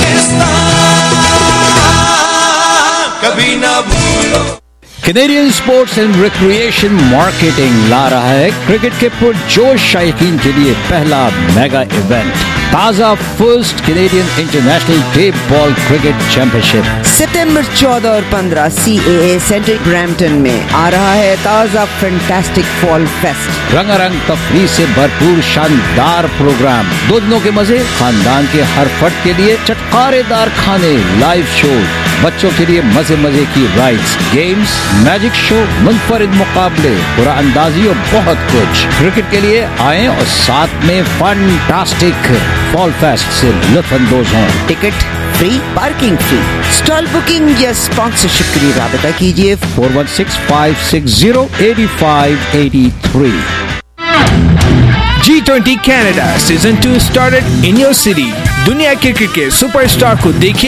Speaker 21: Canadian sports and recreation marketing ला रहा है क्रिकेट के पुरजोश शायकीन के लिए पहला मेगा इवेंट ताजा first Canadian international day ball cricket championship
Speaker 1: सितंबर 14 और 15 CAA सेंटर ब्रैम्पटन में आ रहा है ताजा फैंटास्टिक फॉल फेस्ट।
Speaker 21: रंगारंग तफरीह से भरपूर शानदार प्रोग्राम, 2 दिनों के मजे, खानदान के हर फर्द के लिए चटकारेदार खाने, लाइव शो, बच्चों के लिए मजे मजे की राइड्स, गेम्स, मैजिक शो, मुनफरिद मुकाबले, पूरा अंदाजी और बहुत कुछ। क्रिकेट के लिए आएं और साथ में फैंटास्टिक फॉल फेस्ट से लुत्फ अंदोज हों।
Speaker 1: Ticket free, parking free. Stall booking या स्पॉन्सरशिप के लिए राबता कीजिए
Speaker 21: 4165608583।
Speaker 22: G20 Canada Season 2 started in your city. दुनिया क्रिकेट के सुपरस्टार को देखिए